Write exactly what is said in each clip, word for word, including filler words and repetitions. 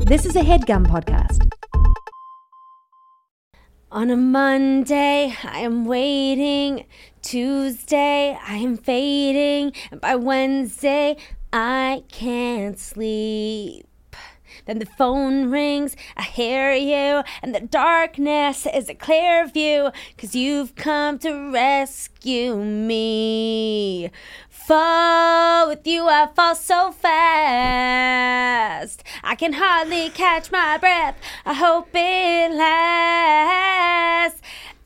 This is a HeadGum podcast. On a Monday, I am waiting. Tuesday, I am fading. And by Wednesday, I can't sleep. Then the phone rings, I hear you, and the darkness is a clear view, 'cause you've come to rescue me. Fall with you, I fall so fast. I can hardly catch my breath. I hope it lasts.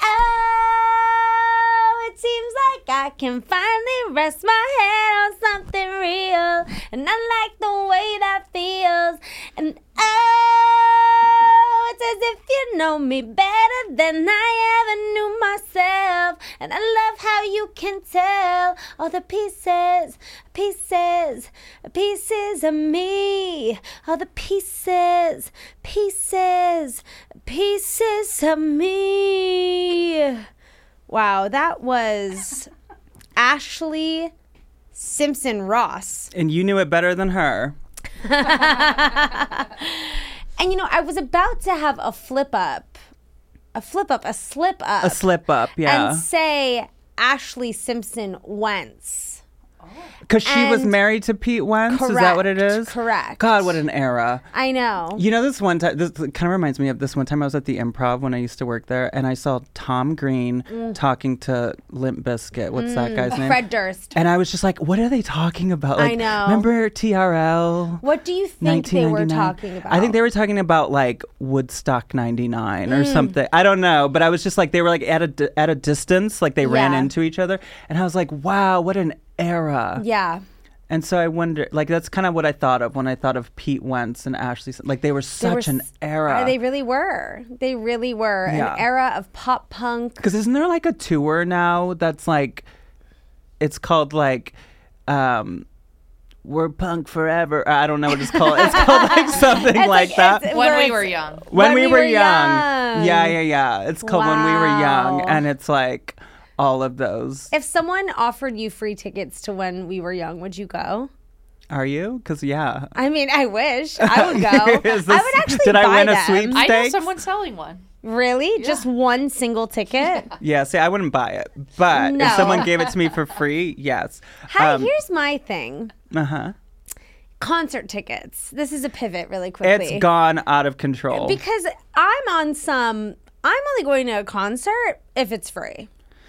Oh, it seems like I can finally rest my head on something real, and I like the way that feels. And oh, it's as if you know me better than I ever knew myself. And I love how you can tell all the pieces, pieces, pieces of me. All the pieces, pieces, pieces of me. Wow, that was Ashley Simpson Ross. And you knew it better than her. And you know, I was about to have a flip up, a flip up, a slip up. A slip up, yeah. And say Ashley Simpson Wentz. Because she was And- married to Pete Wentz? Is that what it is? Correct. God, what an era. I know. You know, this one time, this kind of reminds me of this one time I was at the Improv when I used to work there, and I saw Tom Green Mm. talking to Limp Bizkit. What's that guy's name? Fred Durst. And I was just like, what are they talking about? Like, I know. Remember T R L? What do you think they were nineteen ninety-nine? talking about? I think they were talking about like Woodstock ninety-nine Mm. or something. I don't know, but I was just like, they were like at a di- at a distance, like they ran Yeah. into each other, and I was like, wow, what an era. Yeah. And so I wonder, like that's kind of what I thought of when I thought of Pete Wentz and Ashley. Like they were They such were an s- era. They really were. They really were. Yeah. An era of pop punk. Because isn't there like a tour now that's like, it's called like, um, We're Punk Forever. I don't know what it's called. It's called like something It's like, like- that. it's- When where we it's- were young. When, we, were, young. young. Yeah, yeah, yeah. It's called When We Were Young. Wow. And it's like all of those. If someone offered you free tickets to When We Were Young, would you go? Are you? Because, yeah. I mean, I wish I would go. Is I this- would actually did I buy win a them. sweep? I know Steaks? someone selling one. Really? Just one single ticket? Yeah, see, I wouldn't buy it. But No. if someone gave it to me for free, yes. Hi, Um, here's my thing. uh-huh. Concert tickets. This is a pivot really quickly. It's gone out of control. Because I'm on some, I'm only going to a concert if it's free.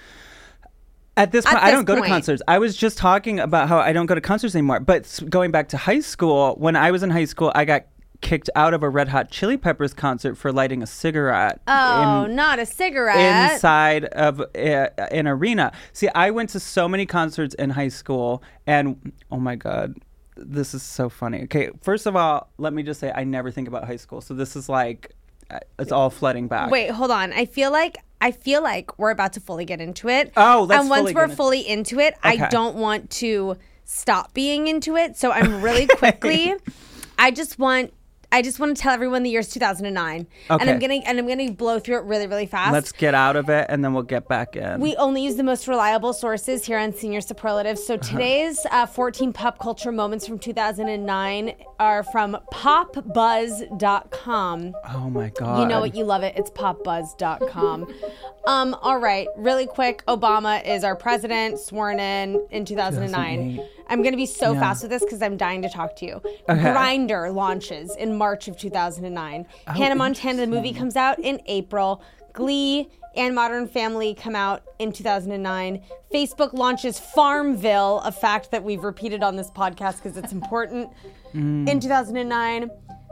At this At point, I this don't go point. to concerts. I was just talking about how I don't go to concerts anymore. But s- going back to high school, when I was in high school, I got kicked out of a Red Hot Chili Peppers concert for lighting a cigarette. Oh, in- not a cigarette. inside of uh, an arena. See, I went to so many concerts in high school, and oh my God, this is so funny. Okay, first of all, let me just say I never think about high school. So this is like, uh, it's all flooding back. Wait, hold on. I feel like I feel like we're about to fully get into it. Oh, let's And once fully we're get in- fully into it, I Okay. don't want to stop being into it. So I'm really quickly. I just want. I just want to tell everyone the year's two thousand nine, and I'm Okay. gonna and I'm gonna blow through it really really fast. Let's get out of it, and then we'll get back in. We only use the most reliable sources here on Senior Superlatives. So today's uh, fourteen pop culture moments from two thousand nine are from pop buzz dot com. oh my God. You know what? You love it. It's pop buzz dot com. um, all right, really quick. Obama is our president, sworn in in two thousand nine. two thousand eight. I'm going to be so Yeah. fast with this because I'm dying to talk to you. Okay. Grindr launches in March of two thousand nine. Hannah Montana, the movie, comes out in April. Glee and Modern Family come out in two thousand nine. Facebook launches Farmville, a fact that we've repeated on this podcast because it's important, in two thousand nine.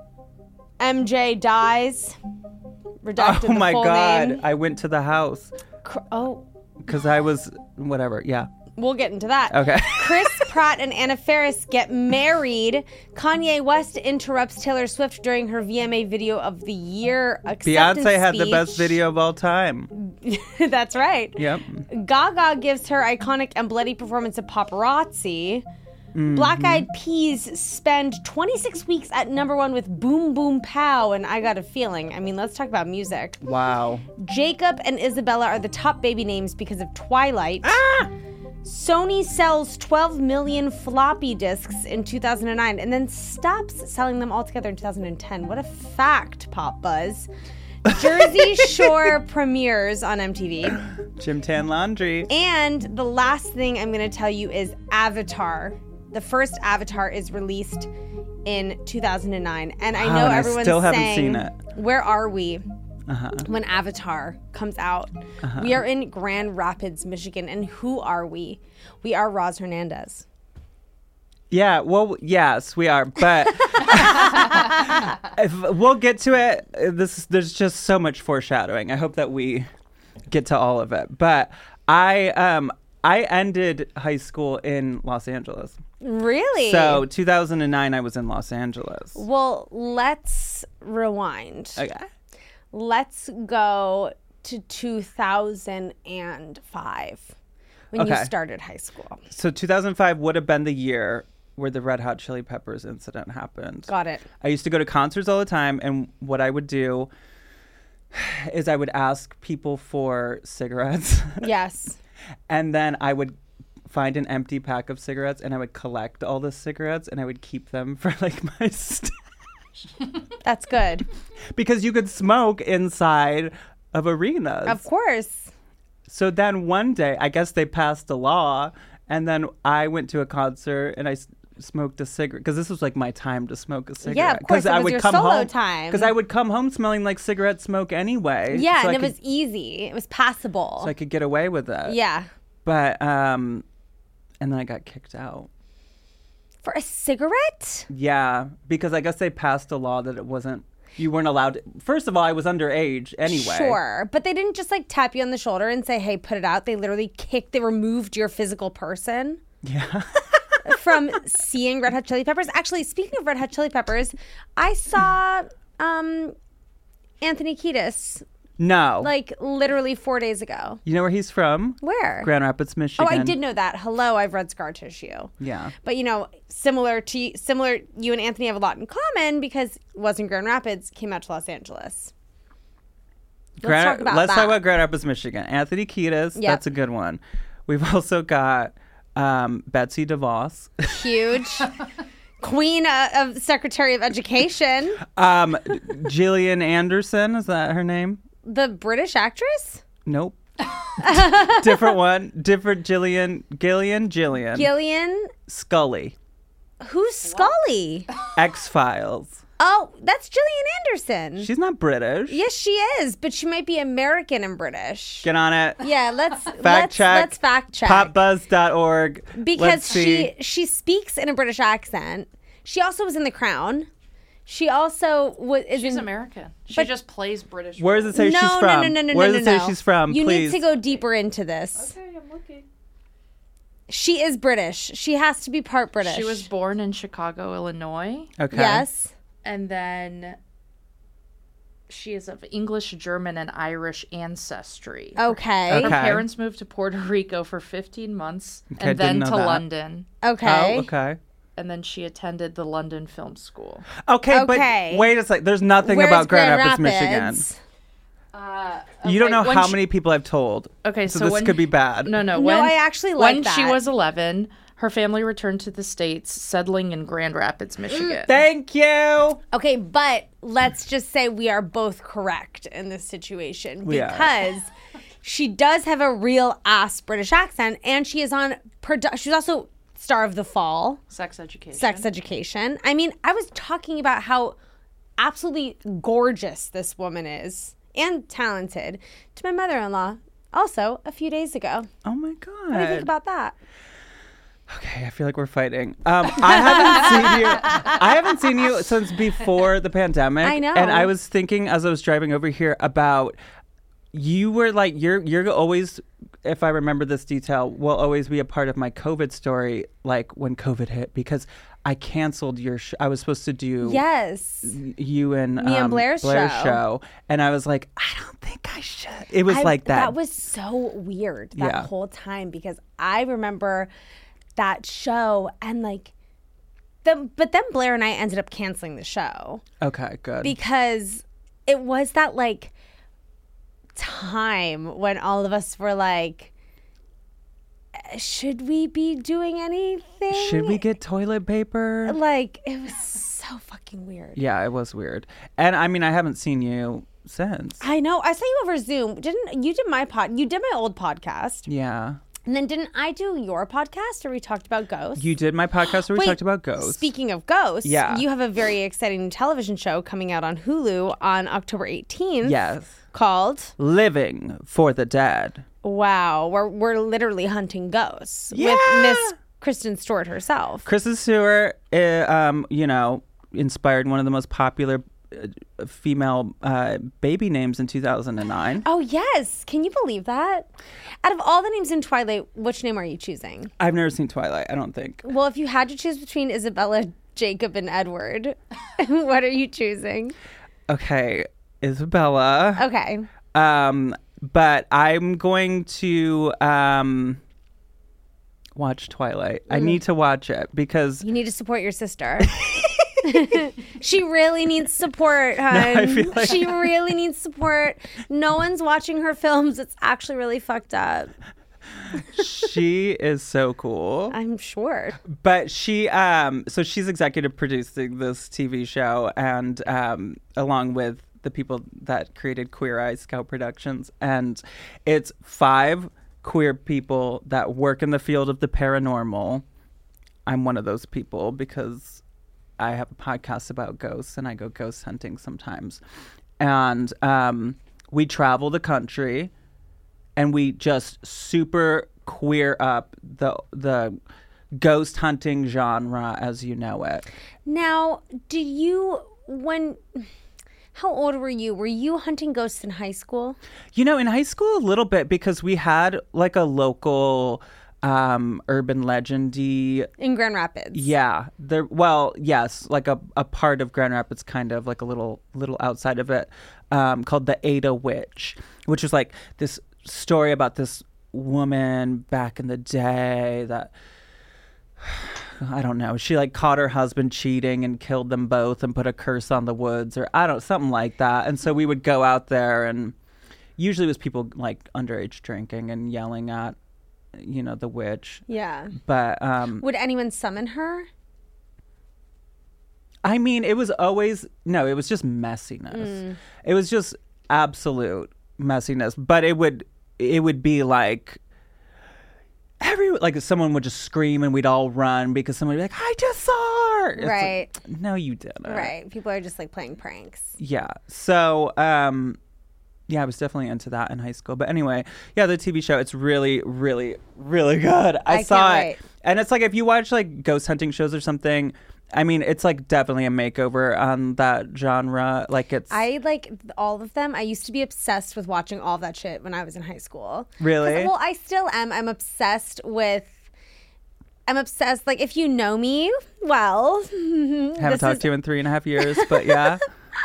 M J dies. Redacted Oh the my full God. name. I went to the house Cr- oh, because I was, whatever. Yeah. we'll get into that. Okay. Chris Pratt and Anna Faris get married. Kanye West interrupts Taylor Swift during her V M A video of the year acceptance Beyonce had the best speech. video of all time. That's right. Yep. Gaga gives her iconic and bloody performance of Paparazzi. Mm-hmm. Black Eyed Peas spend twenty-six weeks at number one with Boom Boom Pow and I Got a Feeling. I mean, let's talk about music. Wow. Jacob and Isabella are the top baby names because of Twilight. Ah! Sony sells twelve million floppy disks in two thousand nine and then stops selling them altogether in two thousand ten. What a fact, Pop Buzz. Jersey Shore premieres on M T V. Gym Tan Laundry. And the last thing I'm going to tell you is Avatar. The first Avatar is released in two thousand nine. And I Wow, know and I everyone's still haven't saying, seen it. where are we? Uh-huh. When Avatar comes out. Uh-huh. We are in Grand Rapids, Michigan. And who are we? We are Roz Hernandez. Yeah, well, yes, we are, but if, we'll get to it. This there's just so much foreshadowing. I hope that we get to all of it. But I um I ended high school in Los Angeles. Really? So two thousand nine, I was in Los Angeles. Well, let's rewind. Okay. Let's go to two thousand five when Okay. you started high school. So two thousand five would have been the year where the Red Hot Chili Peppers incident happened. Got it. I used to go to concerts all the time, and what I would do is I would ask people for cigarettes. Yes. And then I would find an empty pack of cigarettes, and I would collect all the cigarettes, and I would keep them for like my stash. That's good. Because you could smoke inside of arenas. Of course. So then one day, I guess they passed a law, and then I went to a concert and I s- smoked a cigarette because this was like my time to smoke a cigarette. Yeah, of course. It I was would your come solo home time. because I would come home smelling like cigarette smoke anyway. Yeah, so and I it could, was easy. It was passable. so I could get away with it. Yeah. But um, and then I got kicked out. For a cigarette? Yeah, because I guess they passed a law that it wasn't. You weren't allowed to, first of all, I was underage anyway. Sure. But they didn't just like tap you on the shoulder and say, hey, put it out. They literally kicked, they removed your physical person Yeah. from seeing Red Hot Chili Peppers. Actually, speaking of Red Hot Chili Peppers, I saw um, Anthony Kiedis No. like literally four days ago. You know where he's from? Where? Grand Rapids, Michigan. Oh, I did know that. Hello, I've read Scar Tissue. Yeah. But you know, similar to similar, you and Anthony have a lot in common because it was in Grand Rapids, came out to Los Angeles. Let's Grand, talk about let's that. talk about Grand Rapids, Michigan. Anthony Kiedis, Yep. that's a good one. We've also got um, Betsy DeVos. Huge. Queen uh, of Secretary of Education. um, Gillian Anderson, is that her name? The British actress? Nope. Different one. Different Gillian. Gillian. Gillian. Gillian? Scully. Who's Scully? X-Files. Oh, that's Gillian Anderson. She's not British. Yes, she is, but she might be American and British. Get on it. Yeah, let's Fact let's, check. let's fact check. pop buzz dot org. Because Let's see. she she speaks in a British accent. She also was in The Crown. She also was is She's in, American. She but- just plays British. Where does it say no, she's from? No, no, no, no, Where no, does no, it no. say she's from? You Please. need to go deeper into this. Okay, I'm looking. She is British. She has to be part British. She was born in Chicago, Illinois, Okay. Yes. and then she is of English, German, and Irish ancestry. Okay. Her Okay. parents moved to Puerto Rico for fifteen months Okay, and then didn't to know that. London. Okay. Oh, okay. And then she attended the London Film School. Okay, Okay. but wait a sec. There's nothing Where's about Grand, Grand Rapids, Michigan. Rapids? Uh, You don't know okay, when how she- many people I've told. Okay, so, so, this when, could be bad. No, no. No, When, I actually like When she that. was eleven, her family returned to the States, settling in Grand Rapids, Michigan. Thank you. Okay, but let's just say we are both correct in this situation We are. because she does have a real ass British accent, and she is on. Produ- she's also star of The Fall, Sex education. Sex Education. I mean, I was talking about how absolutely gorgeous this woman is and talented to my mother-in-law. Also, a few days ago. Oh my What do you think god. about that? Okay, I feel like we're fighting. Um, I haven't seen you. I haven't seen you since before the pandemic. I know. And I was thinking as I was driving over here about you were like you're you're always, if I remember this detail, will always be a part of my COVID story. Like when COVID hit, because I canceled your. Sh- I was supposed to do Yes. you and Me and um, Blair's show. show, and I was like, I don't think I should. It was I- like that. That was so weird that Yeah. whole time because I remember that show and like the but then Blair and I ended up canceling the show okay, good. because it was that like time when all of us were like should we be doing anything? Should we get toilet paper? Like, it was so fucking weird. Yeah, it was weird. And I mean, I haven't seen you since. I know. I saw you over Zoom. Didn't you did my pod? You did my old podcast. Yeah. And then didn't I do your podcast where we talked about ghosts? You did my podcast where we Wait, talked about ghosts. Speaking of ghosts, Yeah. you have a very exciting television show coming out on Hulu on October eighteenth. Yes. Called Living for the Dead. Wow. We're we're literally hunting ghosts Yeah. with Miss Kristen Stewart herself. Kristen Stewart, uh, um, you know, inspired one of the most popular uh, female uh, baby names in two thousand nine. Oh yes. Can you believe that? Out of all the names in Twilight, which name are you choosing? I've never seen Twilight, I don't think. Well, if you had to choose between Isabella, Jacob, and Edward, what are you choosing? Okay, Isabella. Okay. Um, but I'm going to um, watch Twilight. I need to watch it because You need to support your sister. She really needs support, hon. I feel like- She really needs support. No one's watching her films. It's actually really fucked up. she is so cool. I'm sure. But she, um, so she's executive producing this T V show, and um, along with the people that created Queer Eye Scout Productions, and it's five queer people that work in the field of the paranormal. I'm one of those people because I have a podcast about ghosts and I go ghost hunting sometimes. And um, we travel the country and we just super queer up the the ghost hunting genre as you know it. Now, do you, when, how old were you? Were you hunting ghosts in high school? You know, in high school a little bit because we had like a local um urban legendy. In Grand Rapids? Yeah, there. Well, yes, like a, a part of Grand Rapids, kind of like a little little outside of it, um, called the Ada Witch, which is like this story about this woman back in the day that I don't know. She like caught her husband cheating and killed them both and put a curse on the woods, or I don't something like that. And so we would go out there, and usually it was people like underage drinking and yelling at, you know, the witch. Yeah. But um Would anyone summon her? I mean, it was always no, it was just messiness. Mm. It was just absolute messiness. But it would it would be like every like someone would just scream and we'd all run because someone would be like, I just saw her. It's like, Right. no, you didn't. Right. People are just like playing pranks. Yeah. So um yeah, I was definitely into that in high school. But anyway, yeah, the T V show, it's really, really, really good. I, I saw can't it. wait. And it's like if you watch like ghost hunting shows or something, I mean, it's like definitely a makeover on that genre. Like it's I like all of them. I used to be obsessed with watching all that shit when I was in high school. Really? 'Cause, well, I still am. I'm obsessed with. I'm obsessed. Like, if you know me, well, haven't this talked is- to you in three and a half years, but yeah.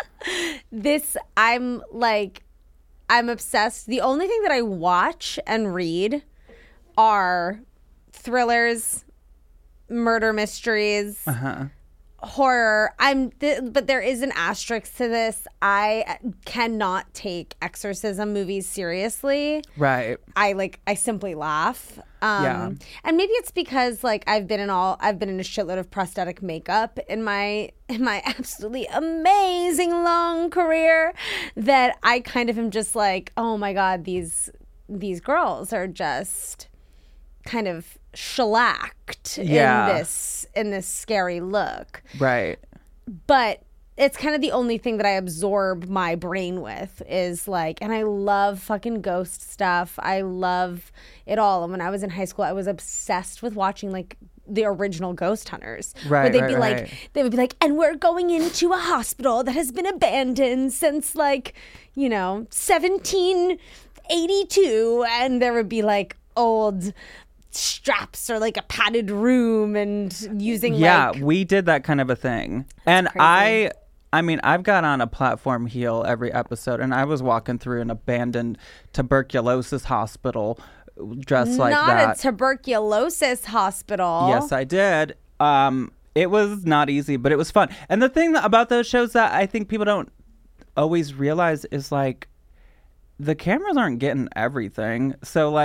this I'm like I'm obsessed. The only thing that I watch and read are thrillers, murder mysteries, Uh-huh. horror. I'm th- but there is an asterisk to this. I cannot take exorcism movies seriously. Right. I like I simply laugh. Um Yeah. and maybe it's because like I've been in all I've been in a shitload of prosthetic makeup in my in my absolutely amazing long career that I kind of am just like, oh my God, these these girls are just kind of shellacked Yeah. in this in this scary look. Right. But it's kind of the only thing that I absorb my brain with is like, and I love fucking ghost stuff. I love it all. And when I was in high school, I was obsessed with watching like the original Ghost Hunters. Where Right, they'd right, be right. like, they would be like, and we're going into a hospital that has been abandoned since like, you know, seventeen eighty-two. And there would be like old straps or like a padded room and using Yeah, like we did that kind of a thing. And crazy. I I mean, I've got on a platform heel every episode, and I was walking through an abandoned tuberculosis hospital dressed like not that. a tuberculosis hospital. Yes, I did. Um, it was not easy, but it was fun. And the thing about those shows that I think people don't always realize is like the cameras aren't getting everything. So like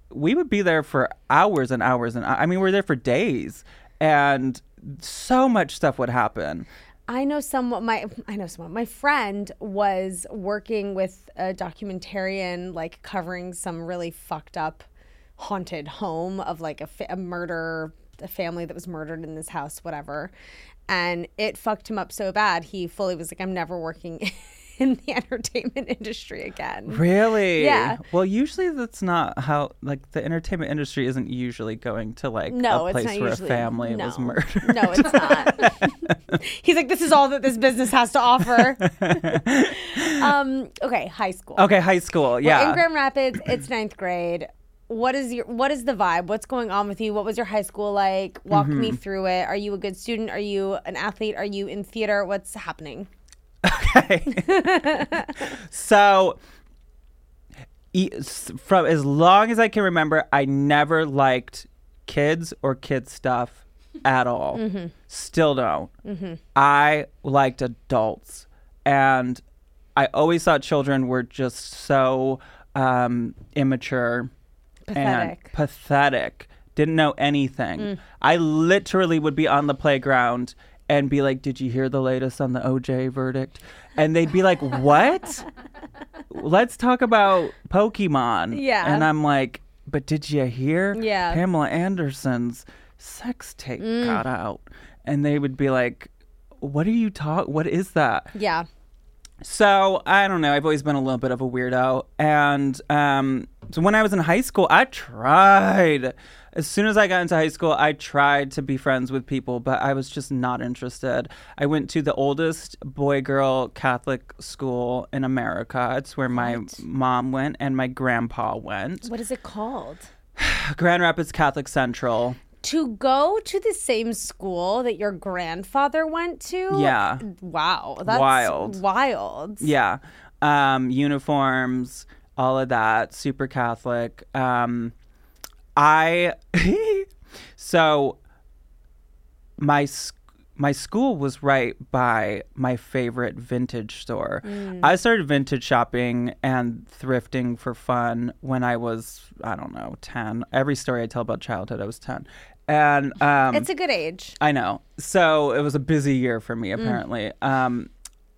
we would be there for hours and hours. And I mean, we were there for days and so much stuff would happen. I know someone, my, I know someone, my friend was working with a documentarian, like covering some really fucked up haunted home of like a, fa- a murder, a family that was murdered in this house, whatever. And it fucked him up so bad. He fully was like, I'm never working in the entertainment industry again. Really? Yeah. Well, usually that's not how, like, the entertainment industry isn't usually going to, like, no, a place it's not where usually, a family no. was murdered. No, it's not. He's like, this is all that this business has to offer. um, okay, high school. Okay, high school, yeah. We're in Grand Rapids. It's ninth grade. What is your what is the vibe? What's going on with you? What was your high school like? Walk Mm-hmm. me through it. Are you a good student? Are you an athlete? Are you in theater? What's happening? Okay. So, e- s- from as long as I can remember, I never liked kids or kid stuff at all. Mm-hmm. Still don't. Mm-hmm. I liked adults. And I always thought children were just so um, immature. Pathetic. And pathetic. Didn't know anything. Mm. I literally would be on the playground and be like, did you hear the latest on the O J verdict? And they'd be like, what? Let's talk about Pokemon. Yeah. And I'm like, but did you hear? Yeah. Pamela Anderson's sex tape Mm. got out. And they would be like, what are you talking? What is that? Yeah. So I don't know. I've always been a little bit of a weirdo, and um, so when I was in high school, I tried. As soon as I got into high school, I tried to be friends with people, but I was just not interested. I went to the oldest boy-girl Catholic school in America. It's where my What? mom went and my grandpa went. What is it called? Grand Rapids Catholic Central. To go to the same school that your grandfather went to? Yeah. Wow. That's Wild. Wild. Yeah. Um, uniforms, all of that. Super Catholic. Um, I, so my, sc- my school was right by my favorite vintage store. Mm. I started vintage shopping and thrifting for fun when I was, I don't know, ten. Every story I tell about childhood, I was ten. And um, It's a good age. I know. So it was a busy year for me, apparently. Mm. Um,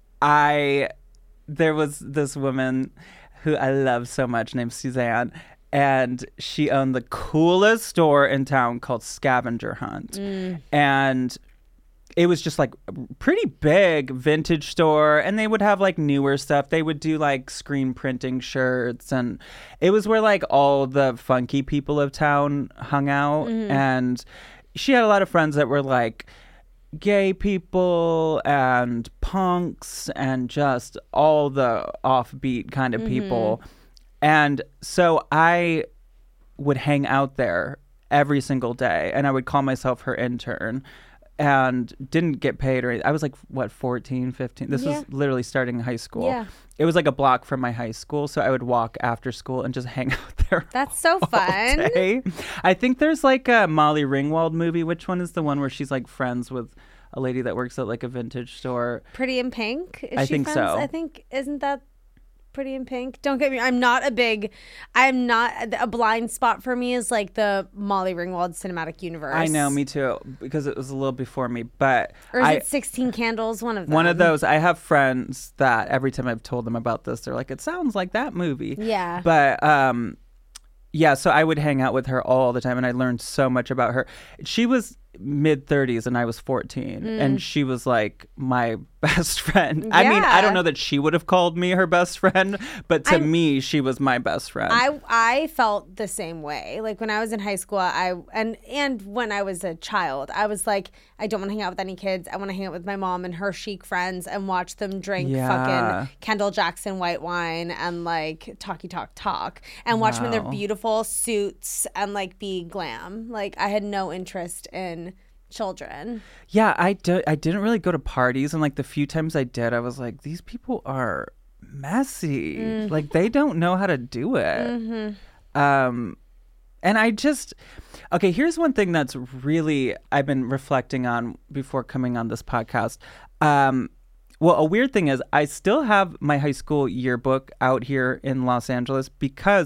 I, there was this woman who I love so much named Suzanne, and she owned the coolest store in town called Scavenger Hunt. Mm. And it was just like a pretty big vintage store, and they would have like newer stuff. They would do like screen printing shirts, and it was where like all the funky people of town hung out. Mm-hmm. And she had a lot of friends that were like gay people and punks and just all the offbeat kind of mm-hmm. people. And so I would hang out there every single day, and I would call myself her intern. And didn't get paid or anything. I was like, what, fourteen, fifteen? This yeah. was literally starting in high school. Yeah. It was like a block from my high school. So I would walk after school and just hang out there. That's so fun. Day. I think there's like a Molly Ringwald movie. Which one is the one where she's like friends with a lady that works at like a vintage store? Pretty in Pink? Is I she think friends? so. I think, isn't that Pretty in Pink? Don't get me, I'm not a big, I'm not, a blind spot for me is like the Molly Ringwald cinematic universe. I know, me too, because it was a little before me, but or is I, it sixteen Candles? One of them. One of those. I have friends that every time I've told them about this, they're like, it sounds like that movie. Yeah. But um, yeah, so I would hang out with her all the time, and I learned so much about her. She was mid thirties and I was fourteen, mm. and she was like my best friend. Yeah. I mean, I don't know that she would have called me her best friend, but to I'm, me she was my best friend. I I felt the same way. Like when I was in high school, I and and when I was a child, I was like, I don't want to hang out with any kids. I want to hang out with my mom and her chic friends and watch them drink yeah. fucking Kendall Jackson white wine and like talky talk talk and watch wow. them in their beautiful suits and like be glam. Like I had no interest in children. Yeah, I, do, I didn't really go to parties, and like the few times I did, I was like, these people are messy. Mm. Like they don't know how to do it. Mm-hmm. Um, and I just, okay, here's one thing that's really, I've been reflecting on before coming on this podcast. Um, well, a weird thing is I still have my high school yearbook out here in Los Angeles because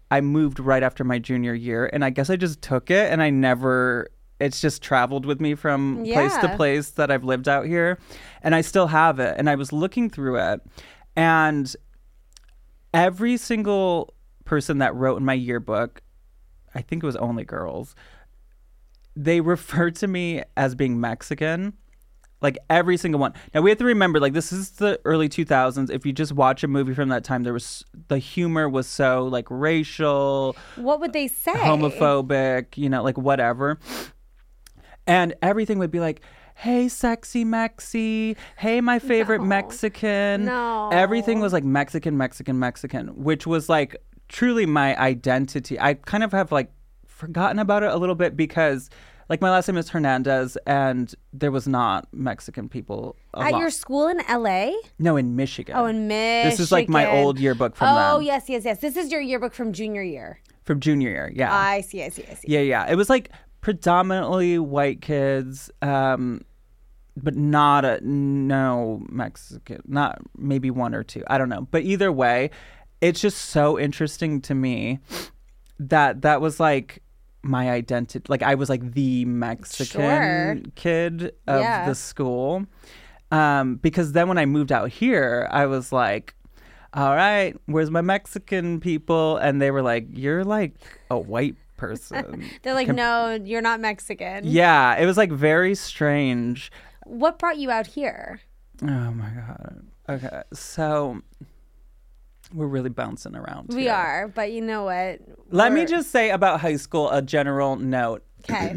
I moved right after my junior year, and I guess I just took it, and I never, it's just traveled with me from Yeah. place to place that I've lived out here, and I still have it. And I was looking through it, and every single person that wrote in my yearbook, I think it was only girls, they referred to me as being Mexican. Like every single one. Now we have to remember, like this is the early two thousands. If you just watch a movie from that time, there was the humor was so like racial, What would they say? homophobic, you know, like whatever. And everything would be like, "Hey, sexy Mexi. Hey, my favorite No. Mexican." No. Everything was like Mexican, Mexican, Mexican, which was like truly my identity. I kind of have like forgotten about it a little bit because like my last name is Hernandez, and there was not Mexican people a At lot. your school in L A? No, in Michigan. Oh, in Michigan. This is like my old yearbook from Oh, then. yes, yes, yes. This is your yearbook from junior year. From junior year, yeah. I see, I see, I see. Yeah, yeah. It was like predominantly white kids, um, but not a no Mexican, not maybe one or two. I don't know. But either way, it's just so interesting to me that that was like my identity. Like I was like the Mexican Sure. kid of Yeah. the school. Um, because then when I moved out here, I was like, all right, where's my Mexican people? And they were like, you're like a white person. They're like, Com- no, you're not Mexican. Yeah, it was like very strange. What brought you out here? Oh my God. Okay, so we're really bouncing around. We here. are, but you know what? Let me We're- just say about high school a general note. Okay.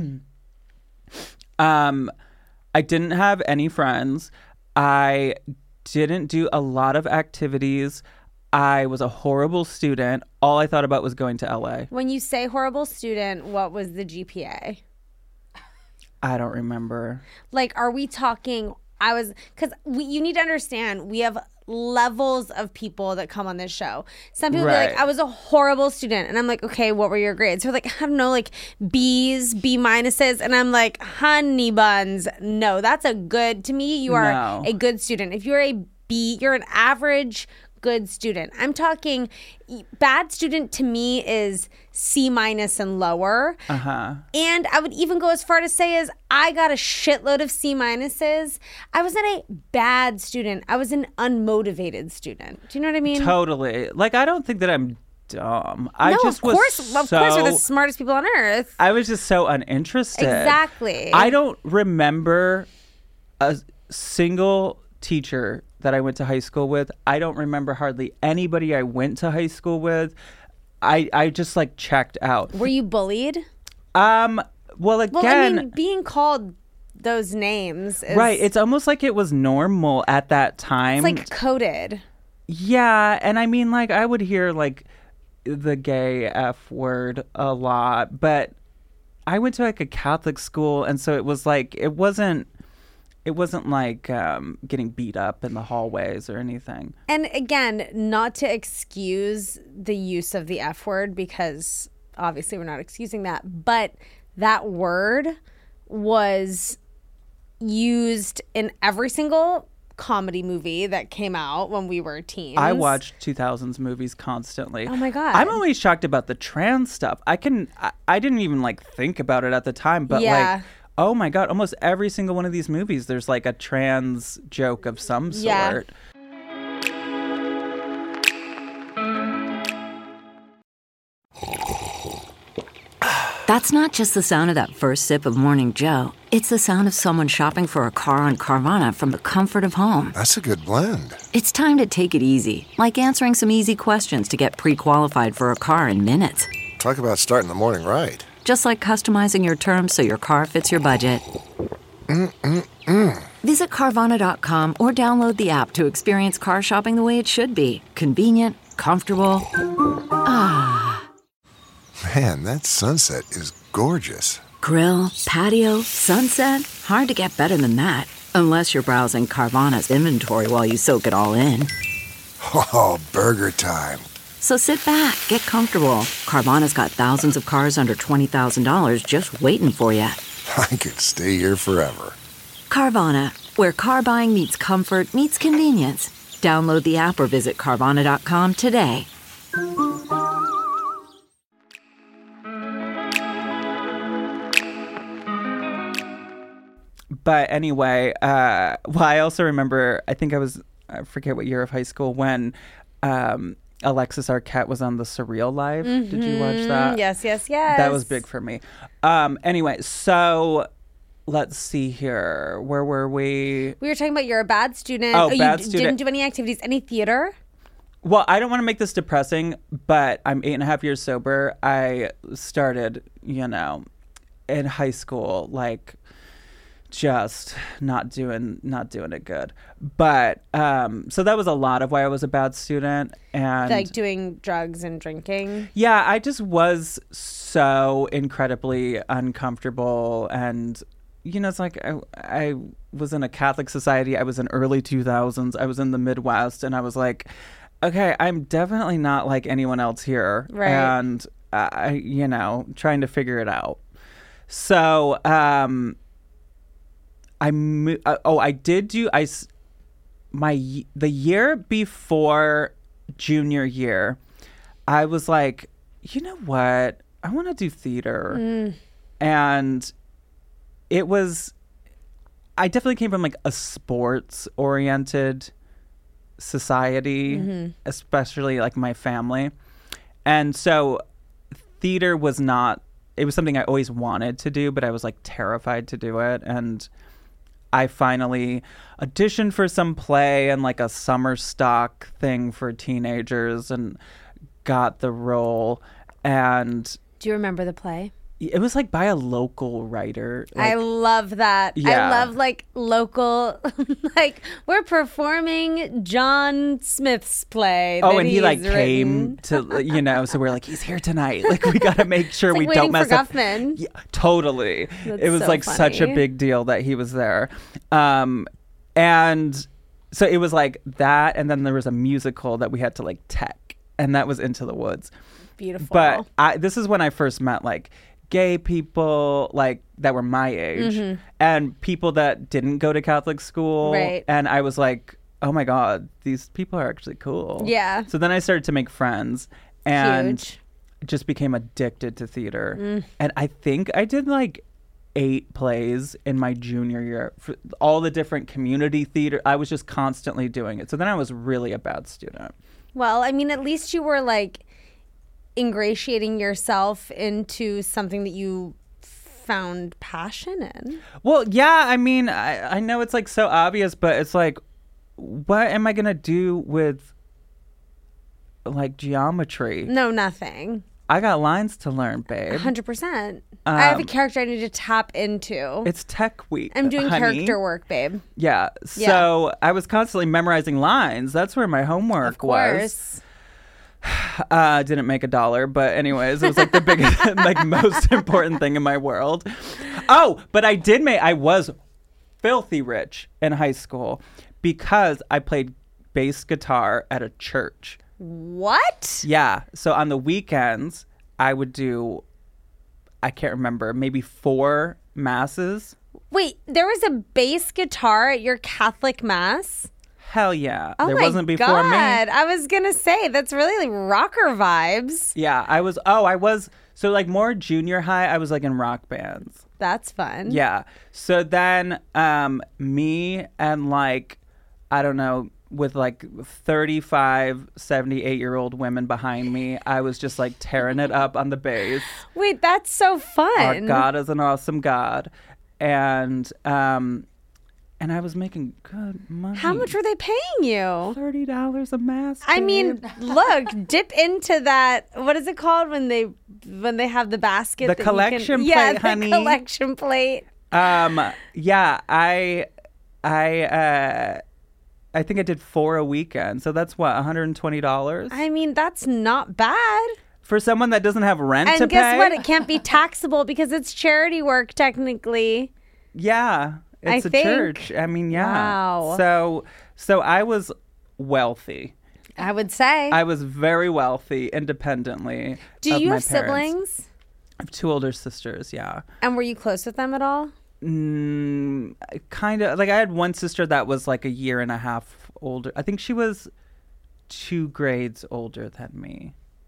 Um, I didn't have any friends. I didn't do a lot of activities. I was a horrible student. All I thought about was going to L A. When you say horrible student, what was the G P A? I don't remember. Like, are we talking? I was, because we, you need to understand, we have levels of people that come on this show. Some people be Right. like, I was a horrible student. And I'm like, okay, what were your grades? So like, I don't know, like B's, B minuses. And I'm like, honey buns. No, that's a good, to me, you are No. a good student. If you're a B, you're an average good student. I'm talking bad student to me is C minus and lower. Uh-huh. And I would even go as far to say is I got a shitload of C minuses. I wasn't a bad student. I was an unmotivated student. Do you know what I mean? Totally. Like, I don't think that I'm dumb. I no, just of was course, so, of course, we're the smartest people on earth. I was just so uninterested. Exactly. I don't remember a single teacher that I went to high school with. I don't remember hardly anybody I went to high school with. I I just like checked out. Were you bullied? Um. Well, again, Well, I mean, being called those names is right. It's almost like it was normal at that time. it's like coded. Yeah, and I mean, like, I would hear like the gay F word a lot, but I went to like a Catholic school, and so it was like it wasn't. It wasn't like um, getting beat up in the hallways or anything. And again, not to excuse the use of the F word, because obviously we're not excusing that, but that word was used in every single comedy movie that came out when we were teens. I watched two thousands movies constantly. Oh my God. I'm always shocked about the trans stuff. I can I, I didn't even like think about it at the time, but Yeah. like oh my God, almost every single one of these movies there's like a trans joke of some Yeah. sort. That's not just the sound of that first sip of Morning Joe. It's the sound of someone shopping for a car on Carvana from the comfort of home. That's a good blend. It's time to take it easy, like answering some easy questions to get pre-qualified for a car in minutes. Talk about starting the morning right. Just like customizing your terms so your car fits your budget. Mm-mm-mm. Visit Carvana dot com or download the app to experience car shopping the way it should be. Convenient, comfortable. Ah. Man, that sunset is gorgeous. Grill, patio, sunset. Hard to get better than that. Unless you're browsing Carvana's inventory while you soak it all in. Oh, burger time. So sit back, get comfortable. Carvana's got thousands of cars under twenty thousand dollars just waiting for you. I could stay here forever. Carvana, where car buying meets comfort, meets convenience. Download the app or visit Carvana dot com today. but anyway, uh, well, I also remember, I think I was, I forget what year of high school, when um, Alexis Arquette was on the Surreal Live. Mm-hmm. Did you watch that? Yes, yes, yes. That was big for me. Um, anyway, so let's see here. Where were we? We were talking about you're a bad student. Oh, you bad d- student. didn't do any activities, any theater? Well, I don't want to make this depressing, but I'm eight and a half years sober. I started, you know, in high school, like just not doing not doing it good. But um, so that was a lot of why I was a bad student. And Like doing drugs and drinking? yeah, I just was so incredibly uncomfortable. And, you know, it's like I, I was in a Catholic society. I was in early two thousands. I was in the Midwest. And I was like, okay, I'm definitely not like anyone else here. Right. And, I, you know, trying to figure it out. So, um, I, mo- uh, oh, I did do, I, s- my, y- the year before junior year, I was like, you know what? I want to do theater. Mm. And it was, I definitely came from like a sports oriented society, Mm-hmm. especially like my family. And so theater was not, it was something I always wanted to do, but I was like terrified to do it. And I finally auditioned for some play and like a summer stock thing for teenagers and got the role. And Do you remember the play? it was like by a local writer. I Like, love that. I Yeah. love like local, like we're performing John Smith's play. oh, that and he like he's came written. to, you know, so we're like, he's here tonight. Like, we got to make sure It's we like don't waiting mess for up. Guffman. Yeah, totally. That's It was so like such a funny. big deal that he was there. Um, and so it was like that. And then there was a musical that we had to like tech, and that was Into the Woods. Beautiful. But I, this is when I first met like gay people like that were my age and people that didn't go to Catholic school. Right. And I was like, oh my God, these people are actually cool. Yeah. So then I started to make friends and Huge. just became addicted to theater. And I think I did like eight plays in my junior year for all the different community theater. I was just constantly doing it. So then I was really a bad student. Well, I mean, at least you were like ingratiating yourself into something that you found passion in. Well, yeah, I mean, I, I know it's like so obvious, but it's like, what am I going to do with like geometry? No, nothing. I got lines to learn, babe. one hundred percent. I have a Um, character I need to tap into. It's tech week. I'm doing honey. character work, babe. Yeah. So I was constantly memorizing lines. That's where my homework Of course. was. Uh, didn't make a dollar, but anyways, it was like the biggest, like most important thing in my world. Oh, but I did make, I was filthy rich in high school because I played bass guitar at a church. What? Yeah. So on the weekends, I would do, I can't remember, maybe four masses. Wait, there was a bass guitar at your Catholic mass? Hell yeah. Oh there my wasn't before God. me. I was going to say, that's really like rocker vibes. Yeah, I was, oh, I was, so like more junior high, I was like in rock bands. That's fun. Yeah. So then um, me and like, I don't know, with like thirty-five, seventy-eight year old women behind me, I was just like tearing it up on the bass. Wait, that's so fun. Our God is an awesome God. And, um, and I was making good money. How much were they paying you? thirty dollars a mass. I mean, babe. look, dip into that. What is it called when they when they have the basket? The that you collection can, yeah, plate, the honey. collection plate. Um, yeah, I, I, uh, I think I did four a weekend. So that's what, one hundred twenty dollars I mean, that's not bad. for someone that doesn't have rent to And guess pay. what? It can't be taxable because it's charity work technically. Yeah, it's I a think. church. I mean, yeah. Wow. So, so I was wealthy. I would say. I was very wealthy independently. Do of you my have parents. siblings? I have two older sisters. Yeah. And were you close with them at all? Mm, kind of like I had one sister that was like a year and a half older. I think she was two grades older than me.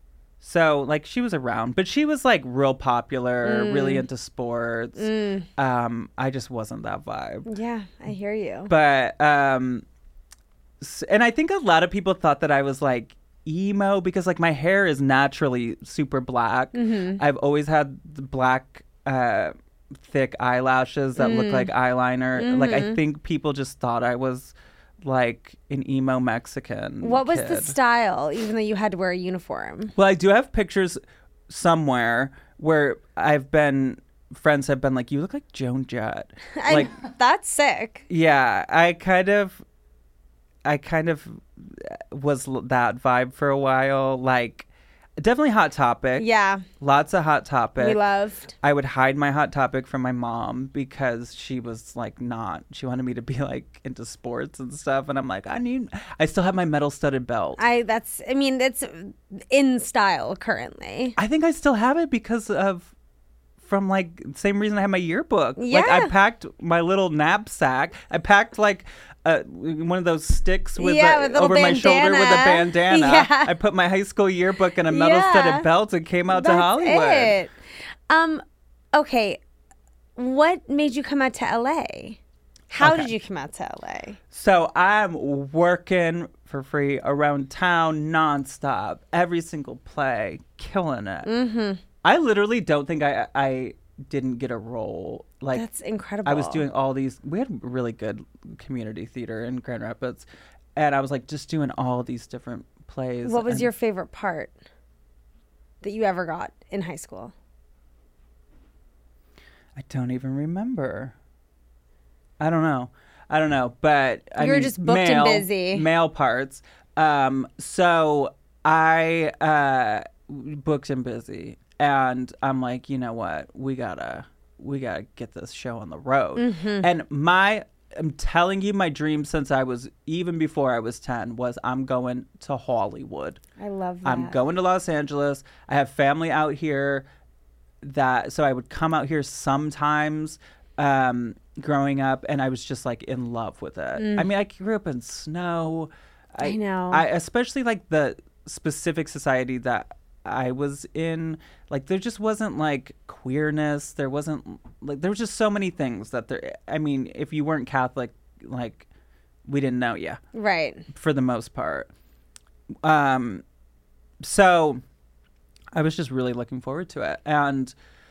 So, like, she was around, but she was, like, real popular, Mm. really into sports. Mm. Um, I just wasn't that vibe. Yeah, I hear you. But, um, s- and I think a lot of people thought that I was, like, emo because, like, my hair is naturally super black. Mm-hmm. I've always had the black, uh, thick eyelashes that look Mm. like eyeliner. Like, I Mhm. think people just thought I was, like, an emo Mexican. What was the kid. style, even though you had to wear a uniform? Well, I do have pictures somewhere where I've been, friends have been like, you look like Joan Jett. Like, I, that's sick. yeah, I kind of, I kind of was l- that vibe for a while. Like, definitely Hot Topic. Yeah, Lots of Hot Topic. we loved. I would hide my Hot Topic from my mom because she was like not. She wanted me to be like into sports and stuff, and I'm like, I need. I still have my metal studded belt. I that's. I mean, it's in style currently. I think I still have it because of from like same reason I have my yearbook. Like Yeah. I packed my little knapsack. I packed like uh, one of those sticks with, Yeah, a, with a little over my shoulder with a bandana. bandana. Yeah. I put my high school yearbook and a metal Yeah. studded belt and came out to That's Hollywood. it. Um, okay, what made you come out to L A? How Okay. did you come out to L A? So I'm working for free around town nonstop, every single play, killing it. Mm-hmm. I literally don't think I I didn't get a role. Like That's incredible. I was doing all these. We had really good community theater in Grand Rapids, and I was like just doing all these different plays. What was and your favorite part that you ever got in high school? I don't even remember. I don't know. I don't know. But I You were mean, just booked and male, busy. Male parts. Um. So I uh booked and busy, and I'm like, you know what? We gotta we gotta get this show on the road. Mm-hmm. And my I'm telling you, my dream since I was even before I was ten was I'm going to Hollywood. I love that. I'm going to Los Angeles. I have family out here that so I would come out here sometimes um growing up, and I was just like in love with it. I mean, I grew up in snow. I know. I especially like the specific society that I was in, like there just wasn't like queerness. There wasn't like there was just so many things that there. I mean, if you weren't Catholic, like we didn't know you Right. for the most part. Um, so I was just really looking forward to it, and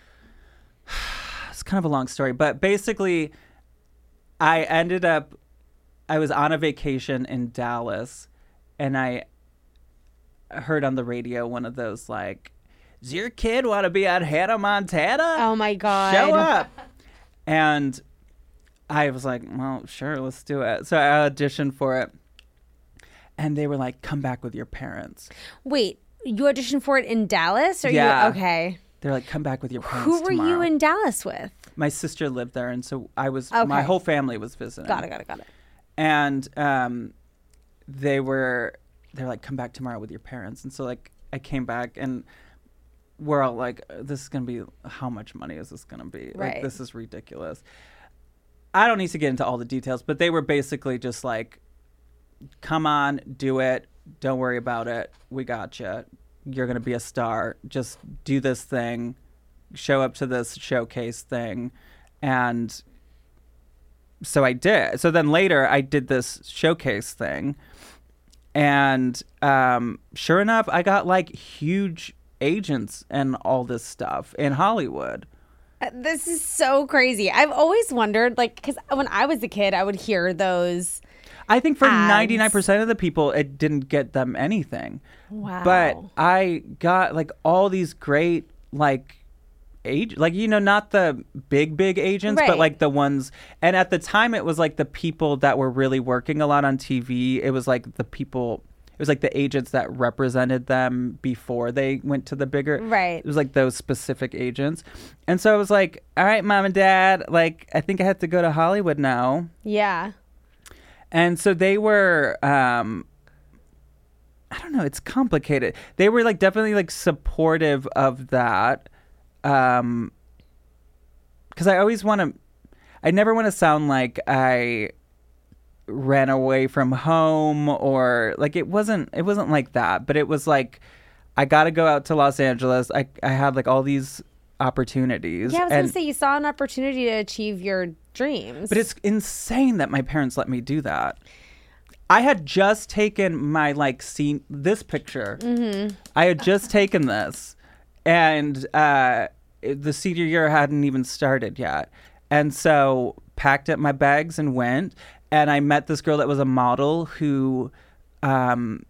it's kind of a long story, but basically, I ended up. I was on a vacation in Dallas, and I heard on the radio one of those like, "Does your kid want to be on Hannah Montana? Oh my God. Show up!" And I was like, "Well, sure, let's do it." So I auditioned for it, and they were like, "Come back with your parents." Wait, you auditioned for it in Dallas? Or Yeah. You, okay. They're like, "Come back with your parents." Who were you tomorrow." in Dallas with? My sister lived there, and so I was. Okay. My whole family was visiting. Got it, got it, got it. And um, they were. They're like, "Come back tomorrow with your parents," and so like I came back, and we're all like, "This is gonna be how much money is this gonna be? Right. Like this is ridiculous." I don't need to get into all the details, but they were basically just like, "Come on, do it. Don't worry about it. We got you. You're gonna be a star. Just do this thing. Show up to this showcase thing," and so I did. So then later I did this showcase thing, and um, sure enough, I got like huge agents and all this stuff in Hollywood. Uh, This is so crazy. I've always wondered, like, because when I was a kid, I would hear those. I think for Ads. ninety-nine percent of the people, it didn't get them anything. Wow. But I got like all these great like age like you know not the big big agents Right. but like the ones, and at the time it was like the people that were really working a lot on T V. It was like the people it was like the agents that represented them before they went to the bigger. Right. It was like those specific agents. And so I was like, all right, mom and dad, like I think I have to go to Hollywood now. Yeah. And so they were, um, I don't know, it's complicated. They were like definitely like supportive of that. Um, cause I always want to, I never want to sound like I ran away from home or like, it wasn't, it wasn't like that, but it was like, I got to go out to Los Angeles. I, I had like all these opportunities. Yeah, I was and, gonna say you saw an opportunity to achieve your dreams. But it's insane that my parents let me do that. I had just taken my like scene, this picture. Mm-hmm. I had just taken this, and uh, the senior year hadn't even started yet. And so packed up my bags and went. And I met this girl that was a model who um,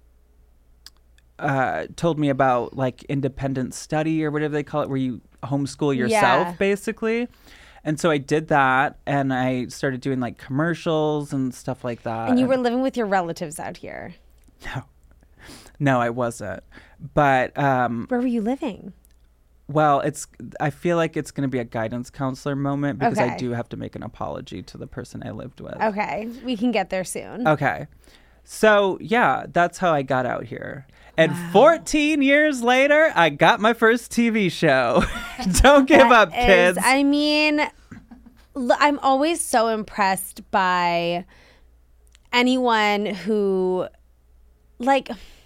uh, told me about like independent study or whatever they call it, where you homeschool yourself, Yeah. basically. And so I did that, and I started doing like commercials and stuff like that. and you were living with your relatives out here. No, no, I wasn't. But um, Where were you living? well, it's. I feel like it's going to be a guidance counselor moment because I Okay. do have to make an apology to the person I lived with. Okay, we can get there soon. Okay. So yeah, that's how I got out here. And fourteen years later, I got my first T V show. Don't give That up, kids. is- I mean, l- I'm always so impressed by anyone who, like,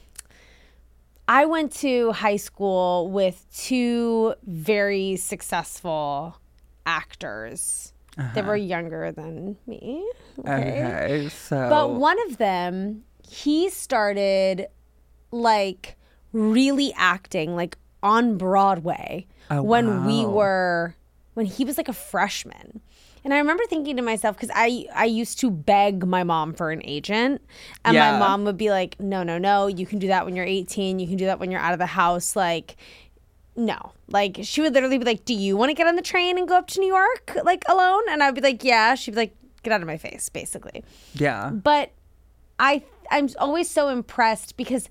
I went to high school with two very successful actors. They were younger than me. Okay. okay, so But one of them, he started like really acting like on Broadway Oh, when we wow. were when he was like a freshman. And I remember thinking to myself, because I I used to beg my mom for an agent, and Yeah. my mom would be like, no, no, no, you can do that when you're eighteen, you can do that when you're out of the house, like. No, like she would literally be like, do you want to get on the train and go up to New York like alone? And I'd be like, yeah. She'd be like, get out of my face, basically. yeah. But I I'm always so impressed because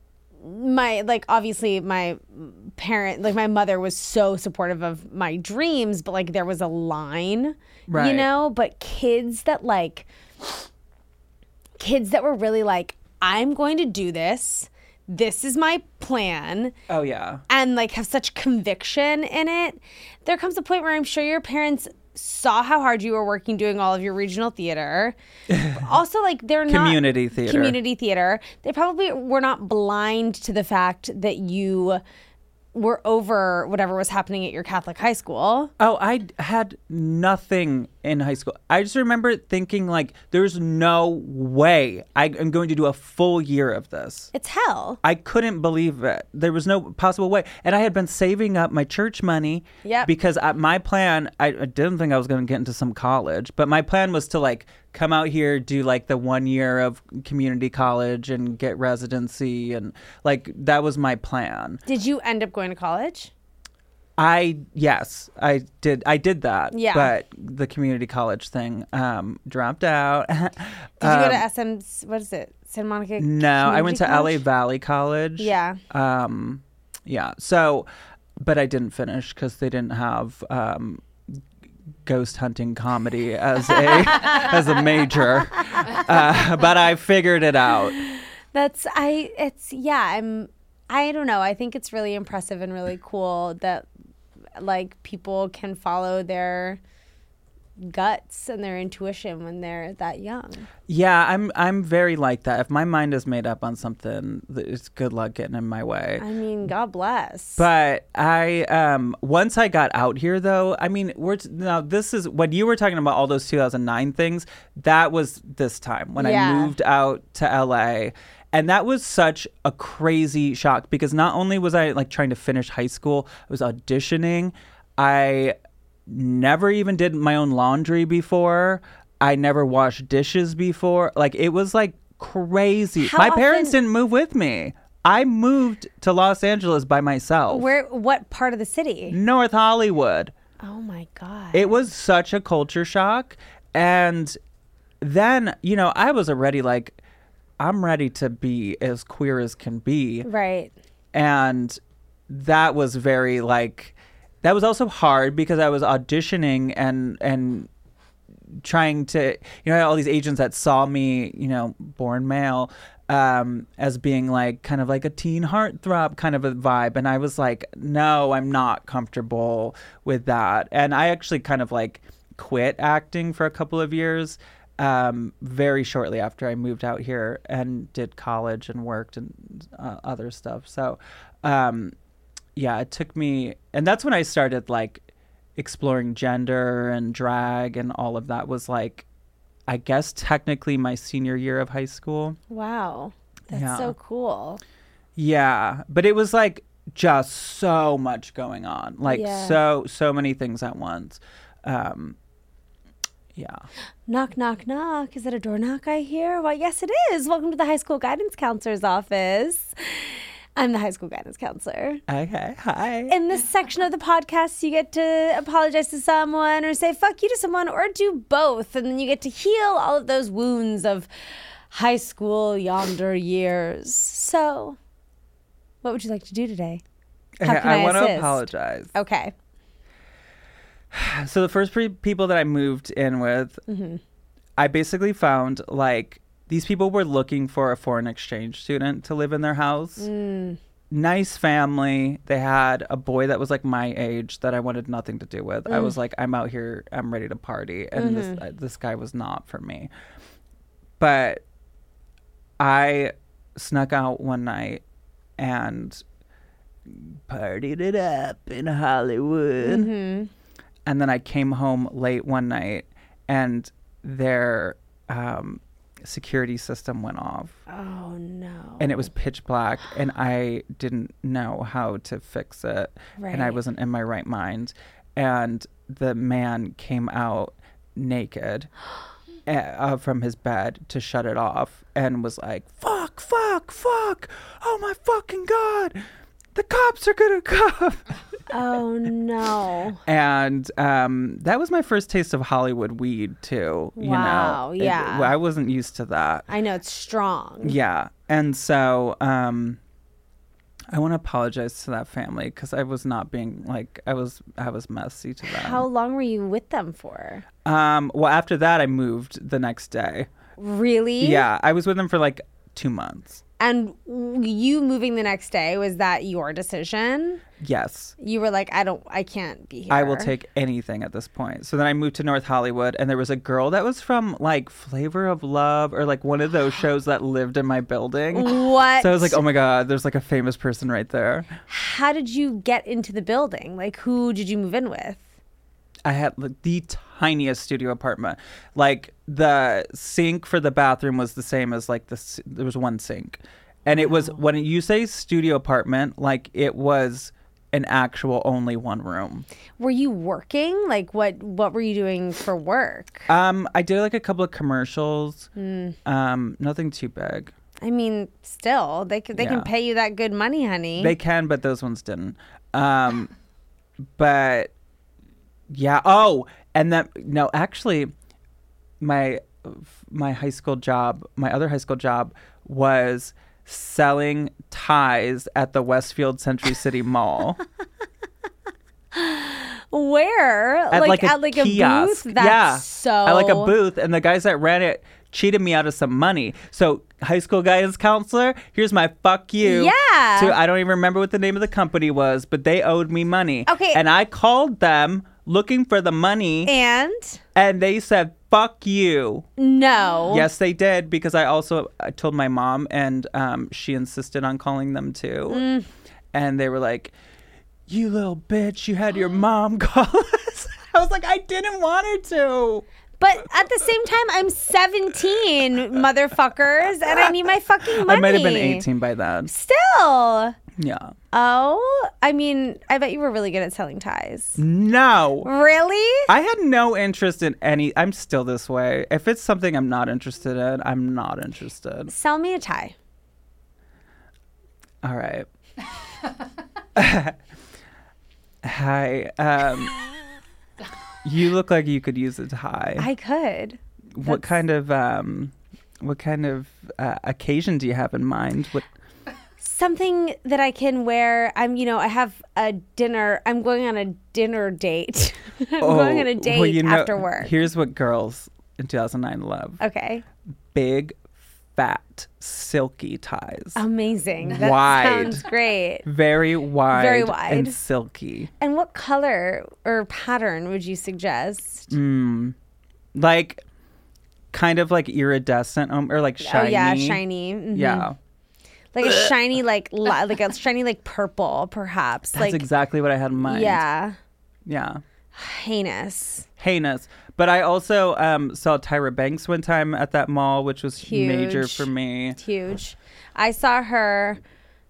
my like obviously my parent like my mother was so supportive of my dreams, but like there was a line, you Right. know, but kids that like kids that were really like, I'm going to do this. This is my plan. Oh yeah. And like have such conviction in it. There comes a point where I'm sure your parents saw how hard you were working doing all of your regional theater. Also, like they're not Community theater. Community theater. They probably were not blind to the fact that you were over whatever was happening at your Catholic high school. Oh, I had nothing in high school. I just remember thinking like, there's no way I am going to do a full year of this. It's hell. I couldn't believe it. There was no possible way. And I had been saving up my church money Yep. because I, my plan, I, I didn't think I was going to get into some college, but my plan was to like come out here, do like the one year of community college and get residency. And like, that was my plan. Did you end up going to college? I, yes, I did. I did that. Yeah. But the community college thing um, dropped out. Did you go to S M? What is it? Santa Monica? No, I went Community to L A College? Valley College. Yeah. Um, yeah. So, but I didn't finish because they didn't have um, ghost hunting comedy as a as a major. Uh, but I figured it out. That's I. It's yeah. I'm. I don't know. I think it's really impressive and really cool that like people can follow their guts and their intuition when they're that young. Yeah, I'm I'm very like that. If my mind is made up on something, th- it's good luck getting in my way. I mean, God bless. But I, um, once I got out here, though, I mean, we're t- now this is when you were talking about all those two thousand nine things. That was this time when Yeah. I moved out to L A, and that was such a crazy shock because not only was I like trying to finish high school, I was auditioning. I never even did my own laundry before. I never washed dishes before. Like it was like crazy. How My parents often- didn't move with me. I moved to Los Angeles by myself. Where? What part of the city? North Hollywood. Oh my God. It was such a culture shock. And then, you know, I was already like, I'm ready to be as queer as can be. right. And that was very like, that was also hard because I was auditioning and, and, trying to, you know, I had all these agents that saw me, you know, born male, um, as being like kind of like a teen heartthrob kind of a vibe. And I was like, no, I'm not comfortable with that. And I actually kind of like quit acting for a couple of years. um, very shortly after I moved out here and did college and worked and uh, other stuff. So, um, yeah, it took me, and that's when I started like exploring gender and drag and all of that was like, I guess technically my senior year of high school. Wow. That's Yeah. so cool. Yeah, but it was like just so much going on, like Yeah. so so many things at once. Um, yeah. Knock, knock, knock. Is it a door knock I hear? Well, yes, it is. Welcome to the high school guidance counselor's office. I'm the high school guidance counselor. Okay. Hi. In this section of the podcast, you get to apologize to someone or say fuck you to someone or do both. And then you get to heal all of those wounds of high school yonder years. So, what would you like to do today? How Okay, can I, I want to assist? apologize. Okay. So the first pre- people that I moved in with, Mm-hmm. I basically found like these people were looking for a foreign exchange student to live in their house. Mm. Nice family. They had a boy that was like my age that I wanted nothing to do with. Mm. I was like, I'm out here. I'm ready to party. And Mm-hmm. this uh, this guy was not for me. But I snuck out one night and partied it up in Hollywood. Mm-hmm. And then I came home late one night and their um, security system went off. Oh, no. And it was pitch black and I didn't know how to fix it. And I Right. wasn't in my right mind. And the man came out naked uh, from his bed to shut it off and was like, fuck, fuck, fuck. Oh my fucking God. The cops are going to come. Oh, no. And um, that was my first taste of Hollywood weed, too. You Wow, know? It- yeah. I wasn't used to that. I know it's strong. Yeah. And so um, I want to apologize to that family because I was not being like, I was I was messy to them. How long were you with them for? Um, well, after that, I moved the next day. Really? Yeah. I was with them for like two months. And w- you moving the next day, was that your decision? Yes. You were like, I don't, I can't be here. I will take anything at this point. So then I moved to North Hollywood and there was a girl that was from like Flavor of Love or like one of those shows that lived in my building. What? So I was like, oh my God, there's like a famous person right there. How did you get into the building? Like, who did you move in with? I had like the tiniest studio apartment. Like the sink for the bathroom was the same as like the, s- there was one sink. And it was, when you say studio apartment, like it was an actual only one room. Were you working? Like, what, what were you doing for work? Um, I did like a couple of commercials. Hmm. Um, nothing too big. I mean, still, they can, they Yeah. can pay you that good money, honey. They can, but those ones didn't. Um, but yeah. Oh, and that no, actually, my my high school job, my other high school job was selling ties at the Westfield Century City Mall. Where? At like, like a at like kiosk. a booth? That's yeah. so. At like a booth, and the guys that ran it cheated me out of some money. So, high school guidance counselor, here's my fuck you. Yeah. To, I don't even remember what the name of the company was, but they owed me money. Okay. And I called them looking for the money, And and they said, fuck you. no. Yes, they did, because I also I told my mom, and um, she insisted on calling them too. Mm. And they were like, you little bitch, you had your mom call us. I was like, I didn't want her to. But at the same time, I'm seventeen, motherfuckers, and I need my fucking money. I might have been eighteen by then. Still. Yeah. Oh, I mean, I bet you were really good at selling ties. No. Really? I had no interest in any. I'm still this way. If it's something I'm not interested in, I'm not interested. Sell me a tie. All right. Hi. Um, you look like you could use a tie. I could. What that's- kind of um, what kind of uh, occasion do you have in mind? What? Something that I can wear. I'm, you know, I have a dinner. I'm going on a dinner date. I'm going on a date Oh, well, you know, after work. Here's what girls in two thousand nine love: Okay. big, fat, silky ties. Amazing. That Wide. sounds great. Very wide, Very wide. and silky. And what color or pattern would you suggest? Mm, like kind of like iridescent um, or like shiny. Oh yeah, shiny. Mhm. Yeah. Like a shiny, like li- like a shiny, like purple, perhaps. That's like exactly what I had in mind. yeah, Yeah. heinous. Heinous. But I also um, saw Tyra Banks one time at that mall, which was Huge. major for me. Huge. I saw her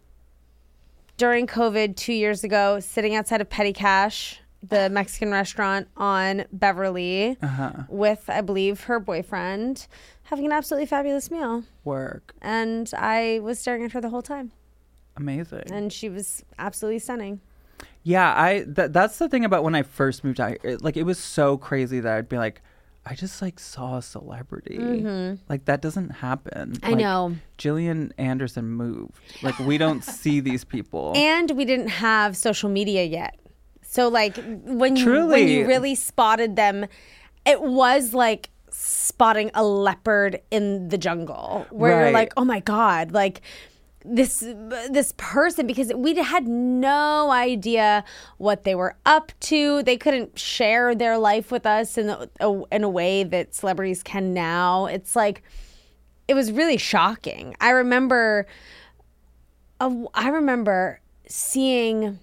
during COVID two years ago, sitting outside of Petty Cash, the Mexican restaurant on Beverly, Uh-huh. with, I believe, her boyfriend, having an absolutely fabulous meal. Work. And I was staring at her the whole time. Amazing. And she was absolutely stunning. Yeah, I th- that's the thing about when I first moved out here. It, like, it was so crazy that I'd be like, I just like saw a celebrity. Mm-hmm. Like, that doesn't happen. I Like, know. Gillian Anderson moved. Like, we don't see these people. And we didn't have social media yet. So like when you Truly. when you really spotted them, it was like spotting a leopard in the jungle where Right. you're like, "Oh my god, like this this person," because we had no idea what they were up to. They couldn't share their life with us in a, a, in a way that celebrities can now. It's like it was really shocking. I remember uh, I remember seeing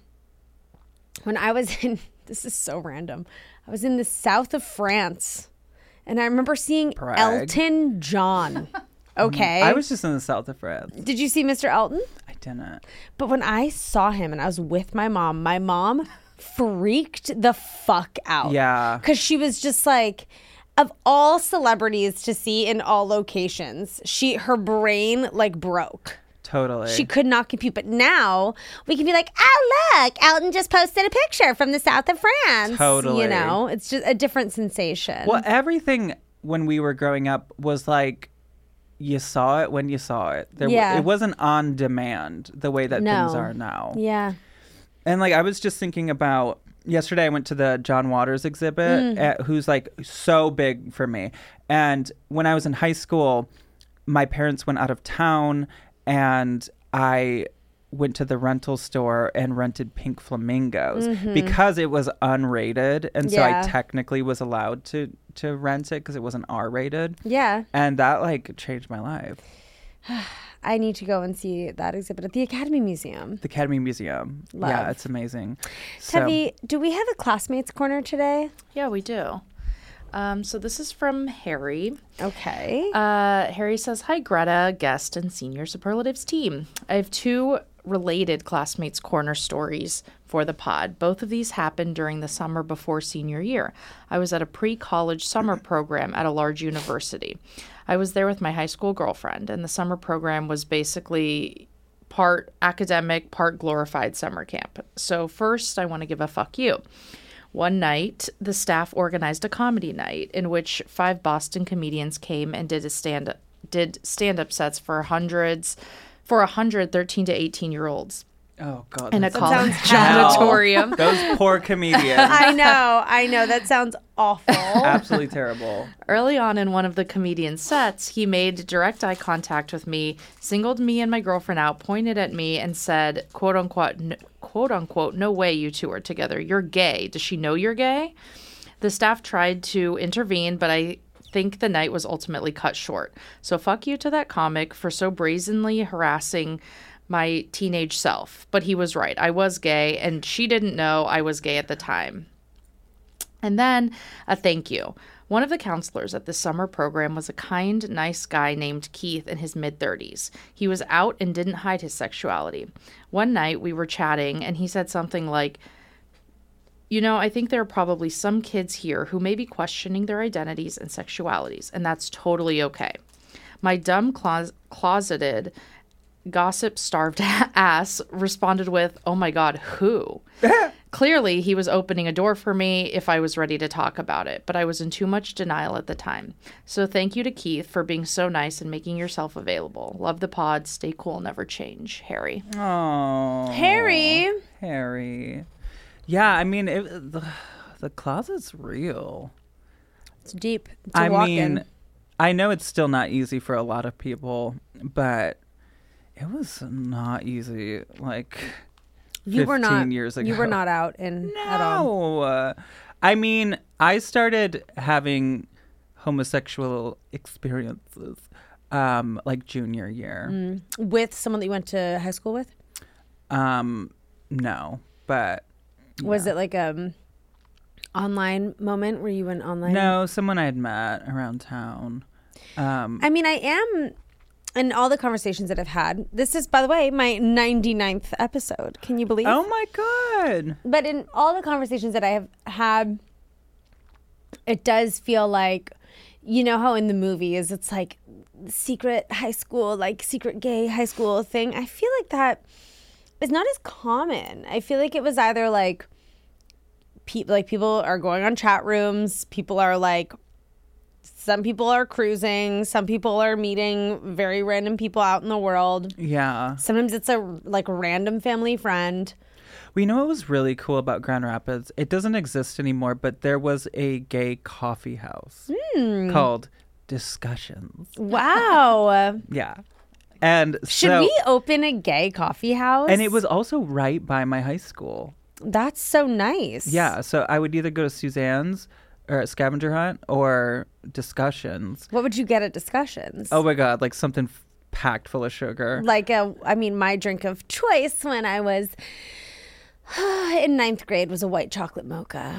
when I was in, this is so random, I was in the south of France, and I remember seeing Brag. Elton John. Okay. I was just in the south of France. Did you see Mister Elton? I didn't. But when I saw him and I was with my mom, my mom freaked the fuck out. Yeah. Because she was just like, of all celebrities to see in all locations, she her brain like broke. Totally. She could not compute. But now we can be like, oh, look, Elton just posted a picture from the south of France. Totally. You know, it's just a different sensation. Well, everything when we were growing up was like, you saw it when you saw it. There, w- Yeah. It wasn't on demand the way that No. things are now. Yeah. And like, I was just thinking about yesterday, I went to the John Waters exhibit, Mm. at, who's like so big for me. And when I was in high school, my parents went out of town and I went to the rental store and rented Pink Flamingos because it was unrated. And so Yeah. I technically was allowed to, to rent it because it wasn't R rated. Yeah. And that like changed my life. I need to go and see that exhibit at the Academy Museum. The Academy Museum. Love. Yeah, it's amazing. So, Tevi, do we have a Classmates Corner today? Yeah, we do. Um, so this is from Harry. Okay. Uh, Harry says, "Hi, Greta, guest, and senior superlatives team. I have two related Classmates Corner stories for the pod. Both of these happened during the summer before senior year. I was at a pre-college summer program at a large university. I was there with my high school girlfriend, and the summer program was basically part academic, part glorified summer camp. So first, I want to give a fuck you. One night, the staff organized a comedy night in which five Boston comedians came and did a stand did stand-up sets for hundreds for a hundred thirteen to eighteen year olds oh God. in a that's- college hell. auditorium. Those poor comedians. I know. I know. That sounds awful. Absolutely terrible. Early on in one of the comedian's sets, he made direct eye contact with me, singled me and my girlfriend out, pointed at me, and said, "quote unquote, n- quote unquote, no way you two are together. You're gay. Does she know you're gay?" The staff tried to intervene, but I think the night was ultimately cut short. So fuck you to that comic for so brazenly harassing my teenage self. But he was right. I was gay, and she didn't know I was gay at the time. And then a thank you. One of the counselors at the summer program was a kind, nice guy named Keith in his mid-thirties. He was out and didn't hide his sexuality. One night we were chatting, and he said something like, "You know, I think there are probably some kids here who may be questioning their identities and sexualities, and that's totally okay." My dumb, clos- closeted, gossip-starved ass responded with, "Oh my God, who?" Clearly, he was opening a door for me if I was ready to talk about it, but I was in too much denial at the time. So thank you to Keith for being so nice and making yourself available. Love the pod. Stay cool. Never change. Harry. Oh, Harry. Harry. Yeah, I mean, it, the, the closet's real. It's deep. It's a I walk-in. mean, I know it's still not easy for a lot of people, but it was not easy. Like, you were not fifteen years ago. You were not out in at all. No. Uh, I mean, I started having homosexual experiences, um, like junior year. Mm. With someone that you went to high school with? Um, no, but Was yeah. it like a online moment where you went online? No, someone I had met around town. Um, I mean, I am, in all the conversations that I've had, this is, by the way, my ninety-ninth episode. Can you believe? oh my God. But in all the conversations that I have had, it does feel like, you know how in the movies it's like secret high school, like secret gay high school thing. I feel like that is not as common. I feel like it was either like, people like people are going on chat rooms, people are like, some people are cruising, some people are meeting very random people out in the world. Yeah. Sometimes it's a like random family friend. Well, you know what was really cool about Grand Rapids? It doesn't exist anymore, but there was a gay coffee house Hmm. called Discussions. Wow. Yeah. And Should so, we open a gay coffee house? and it was also right by my high school. That's so nice. Yeah. So I would either go to Suzanne's or at Scavenger Hunt or Discussions. What would you get at Discussions? Oh my God. Like something f- packed full of sugar. Like a, I mean, my drink of choice when I was in ninth grade was a white chocolate mocha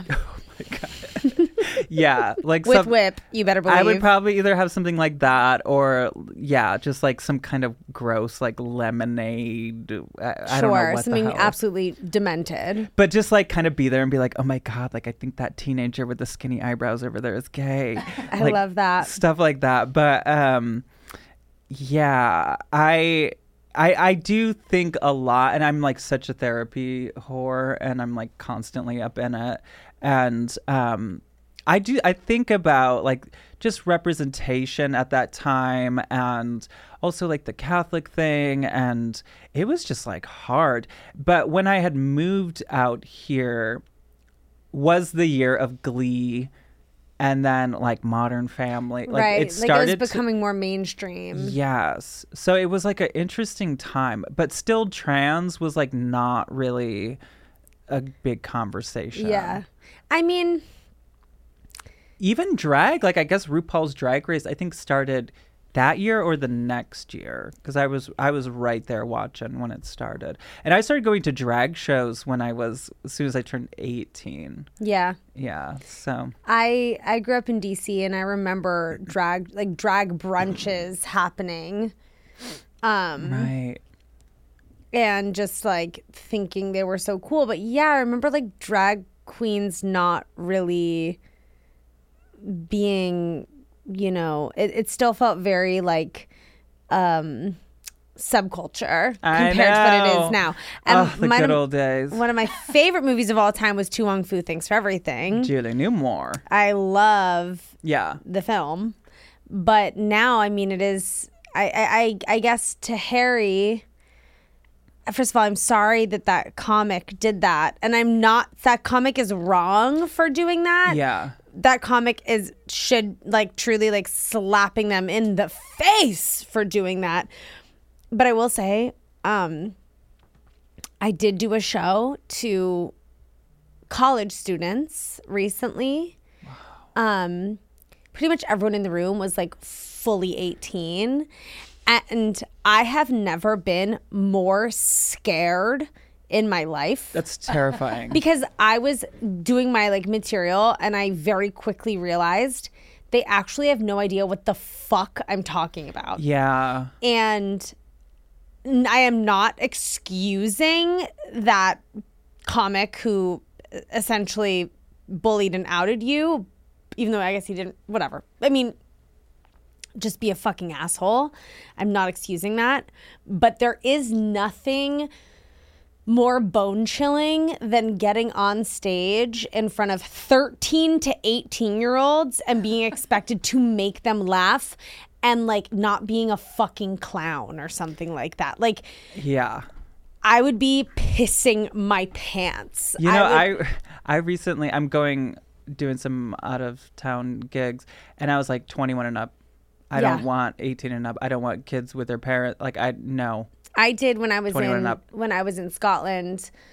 Yeah. Like with some, whip. You better believe. I would probably either have something like that or, yeah, just like some kind of gross, like lemonade. I, I don't know Sure, what something the hell. absolutely demented. But just like kind of be there and be like, oh my God, like I think that teenager with the skinny eyebrows over there is gay. I Like, love that. stuff like that. But um, yeah, I. I, I do think a lot, and I'm like such a therapy whore, and I'm like constantly up in it. And um, I do, I think about like just representation at that time, and also like the Catholic thing, and it was just like hard. But when I had moved out here, was the year of Glee, and then like Modern Family. Like right. it started like it to- was becoming more mainstream. Yes. So it was like an interesting time, but still trans was like not really a big conversation. Yeah. I mean, Even drag, like I guess RuPaul's Drag Race, I think started that year or the next year, because I was I was right there watching when it started. And I started going to drag shows when I was as soon as I turned eighteen. yeah. Yeah. So I I grew up in D C and I remember drag like drag brunches happening. Um right. and just like thinking they were so cool. But yeah, I remember like drag queens not really being, you know, it, it still felt very like um subculture I compared to what it know. is now. And Oh, the my- good old days. one of my favorite movies of all time was Tu Wong Fu, Thanks for Everything. Julie Newmar. I love Yeah. the film, but now, I mean, it is. I, I, I I guess to Harry. First of all, I'm sorry that that comic did that, and I'm not. That comic is wrong for doing that. Yeah. That comic is should like truly like slapping them in the face for doing that. But I will say, um, I did do a show to college students recently. Wow. Um, pretty much everyone in the room was like fully eighteen. And I have never been more scared in my life. That's terrifying. Because I was doing my like material and I very quickly realized they actually have no idea what the fuck I'm talking about. Yeah. And n- I am not excusing that comic who essentially bullied and outed you, even though I guess he didn't, whatever. I mean, just be a fucking asshole. I'm not excusing that. But there is nothing more bone chilling than getting on stage in front of thirteen to eighteen year olds and being expected to make them laugh and like not being a fucking clown or something like that. Like, Yeah. I would be pissing my pants. You know, I, would- I I recently I'm going doing some out of town gigs, and I was like twenty-one and up. I Yeah. don't want eighteen and up. I don't want kids with their parents. Like I no. I did when I was twenty-one in and up. when I was in Scotland.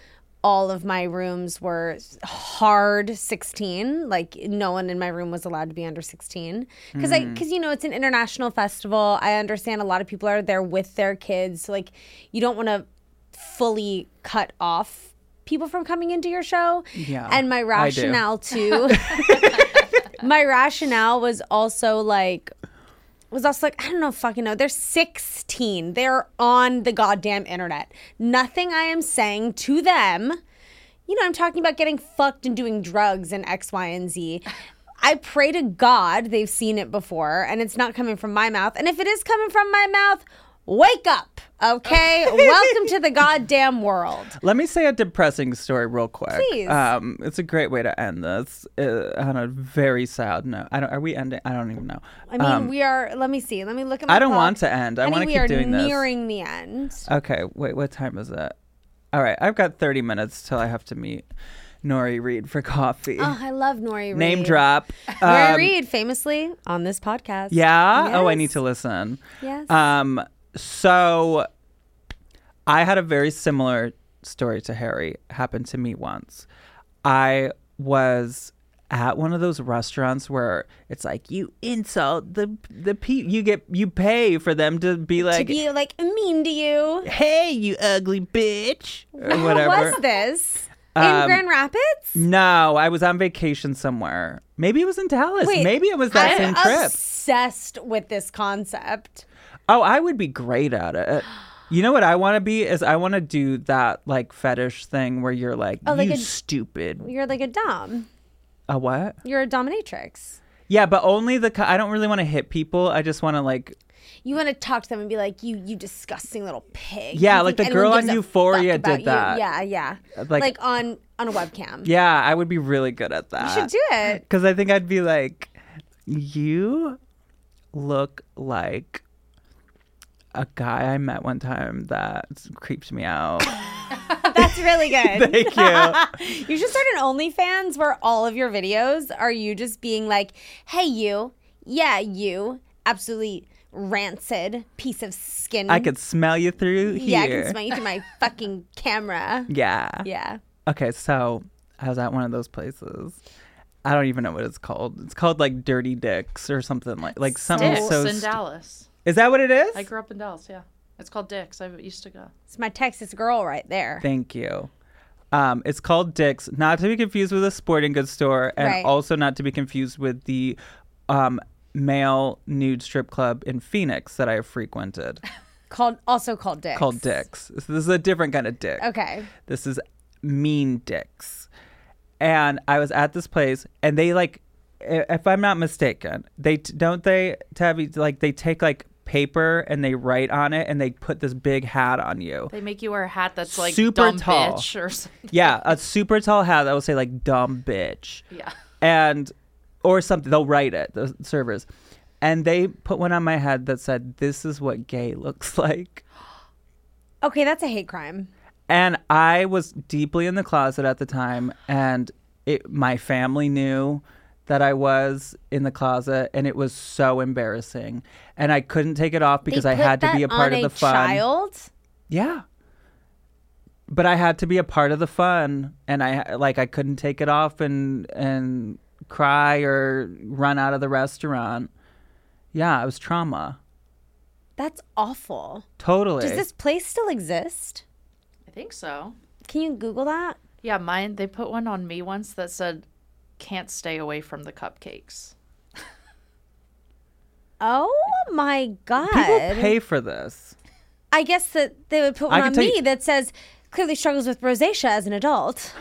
all of my rooms were hard sixteen. Like no one in my room was allowed to be under sixteen. Because I, because you know, it's an international festival. I understand a lot of people are there with their kids. So like you don't want to fully cut off people from coming into your show. Yeah, and my rationale too. My rationale was also like. was also like, I don't know, fucking know. They're sixteen. They're on the goddamn internet. Nothing I am saying to them, you know, I'm talking about getting fucked and doing drugs and X, Y, and Z. I pray to God they've seen it before and it's not coming from my mouth. And if it is coming from my mouth, wake up, okay? Welcome to the goddamn world. Let me say a depressing story real quick. Please. Um, it's a great way to end this uh, on a very sad note. I don't. Are we ending? I don't even know. I mean, Um, we are. Let me see. Let me look at my I don't clock. want to end. I Honey, want to we keep are doing this. nearing the end. Okay. Wait. What time is it? All right. I've got thirty minutes till I have to meet Nori Reed for coffee. Oh, I love Nori Reed. Name drop. Nori Um, Reed, famously on this podcast. Yeah. Oh, I Yes. need to listen. Yes. Um. So, I had a very similar story to Harry. Happened to me once. I was at one of those restaurants where it's like you insult the the pe- you get you pay for them to be to like, be like mean to you. hey, you ugly bitch, or Where whatever. was this? In Um, Grand Rapids? No, I was on vacation somewhere. Maybe it was in Dallas. Wait, Maybe it was that I'm same trip. obsessed with this concept. Oh, I would be great at it. You know what I want to be is I want to do that like fetish thing where you're like, Oh, like you a- stupid. You're like a dom. A what? You're a dominatrix. Yeah, but only the. ki- I don't really want to hit people. I just want to like. You want to talk to them and be like, you you disgusting little pig. Yeah, You like think the girl anyone on gives a Euphoria fuck about did that. You? Yeah, yeah. Like- Like, on, on a webcam. Yeah, I would be really good at that. You should do it. Because I think I'd be like, you look like a guy I met one time that creeped me out. That's really good. Thank you. You should start an OnlyFans where all of your videos are you just being like, hey, you. Yeah, you. Absolutely rancid piece of skin. I could smell you through here. Yeah, I can smell you through my fucking camera. Yeah. Yeah. Okay, so I was at one of those places. I don't even know what it's called. It's called like Dirty Dicks or something like like something Dick's so. in st- Dallas. Is that what it is? I grew up in Dallas. Yeah, it's called Dick's. I used to go. It's my Texas girl right there. Thank you. Um, it's called Dick's, not to be confused with a sporting goods store, and Right. also not to be confused with the um, male nude strip club in Phoenix that I have frequented, Called also called Dick's. called Dick's. This is a different kind of dick. Okay. This is mean dicks. And I was at this place, and they like, i- if I'm not mistaken, they t- don't they Tabby like they take like paper and they write on it and they put this big hat on you. They make you wear a hat that's like Super dumb tall. bitch or something. Yeah, a super tall hat that will say like dumb bitch. Yeah. And or something, they'll write it, the servers. And they put one on my head that said, "This is what gay looks like." Okay, that's a hate crime. And I was deeply in the closet at the time, and it, my family knew that I was in the closet, and it was so embarrassing. And I couldn't take it off because They I put had to that be a part on of the fun. Child? Yeah. But I had to be a part of the fun, and I like I couldn't take it off and and cry or run out of the restaurant. Yeah, it was trauma. That's awful. Totally. Does this place still exist? I think so. Can you Google that? Yeah, mine. They put one on me once that said, "Can't stay away from the cupcakes." Oh my God. People pay for this. I guess that they would put I one can on tell me you- that says, clearly struggles with rosacea as an adult.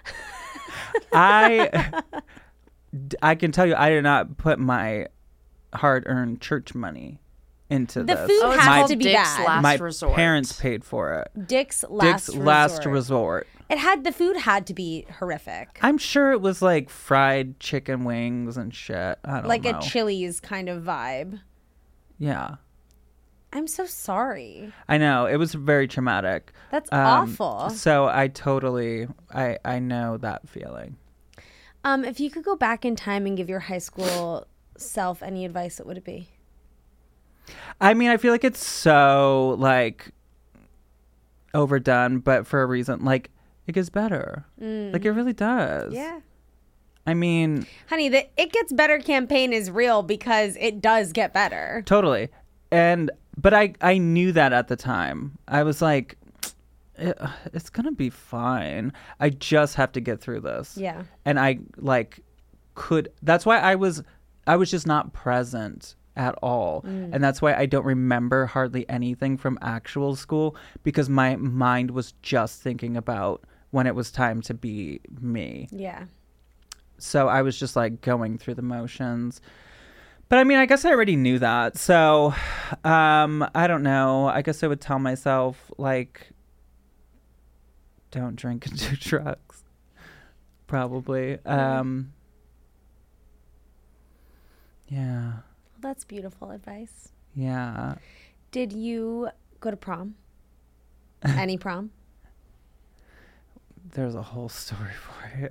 I I can tell you, I did not put my hard-earned church money into The this. food Oh, it's has called to be Dick's bad. Last my Resort. parents paid for it. Dick's last Dick's resort. last resort. It had, the food had to be horrific. I'm sure it was like fried chicken wings and shit. I don't Like know. a Chili's kind of vibe. Yeah. I'm so sorry. I know. It was very traumatic. That's Um, awful. So I totally, I, I know that feeling. Um, if you could go back in time and give your high school self any advice, what would it be? I mean, I feel like it's so like overdone, but for a reason. Like, it gets better. Like, it really does. Yeah. I mean, Honey, the It Gets Better campaign is real because it does get better. totally. And, but I, I knew that at the time. I was like, it, it's going to be fine. I just have to get through this. Yeah. And I, like, could, that's why I was, I was just not present at all. Mm. And that's why I don't remember hardly anything from actual school, because my mind was just thinking about when it was time to be me. Yeah. So I was just like going through the motions. But I mean, I guess I already knew that. So um, I don't know. I guess I would tell myself, like, don't drink and do drugs. Probably. Um, yeah. Well, that's beautiful advice. Yeah. Did you go to prom? Any prom? There's a whole story for it.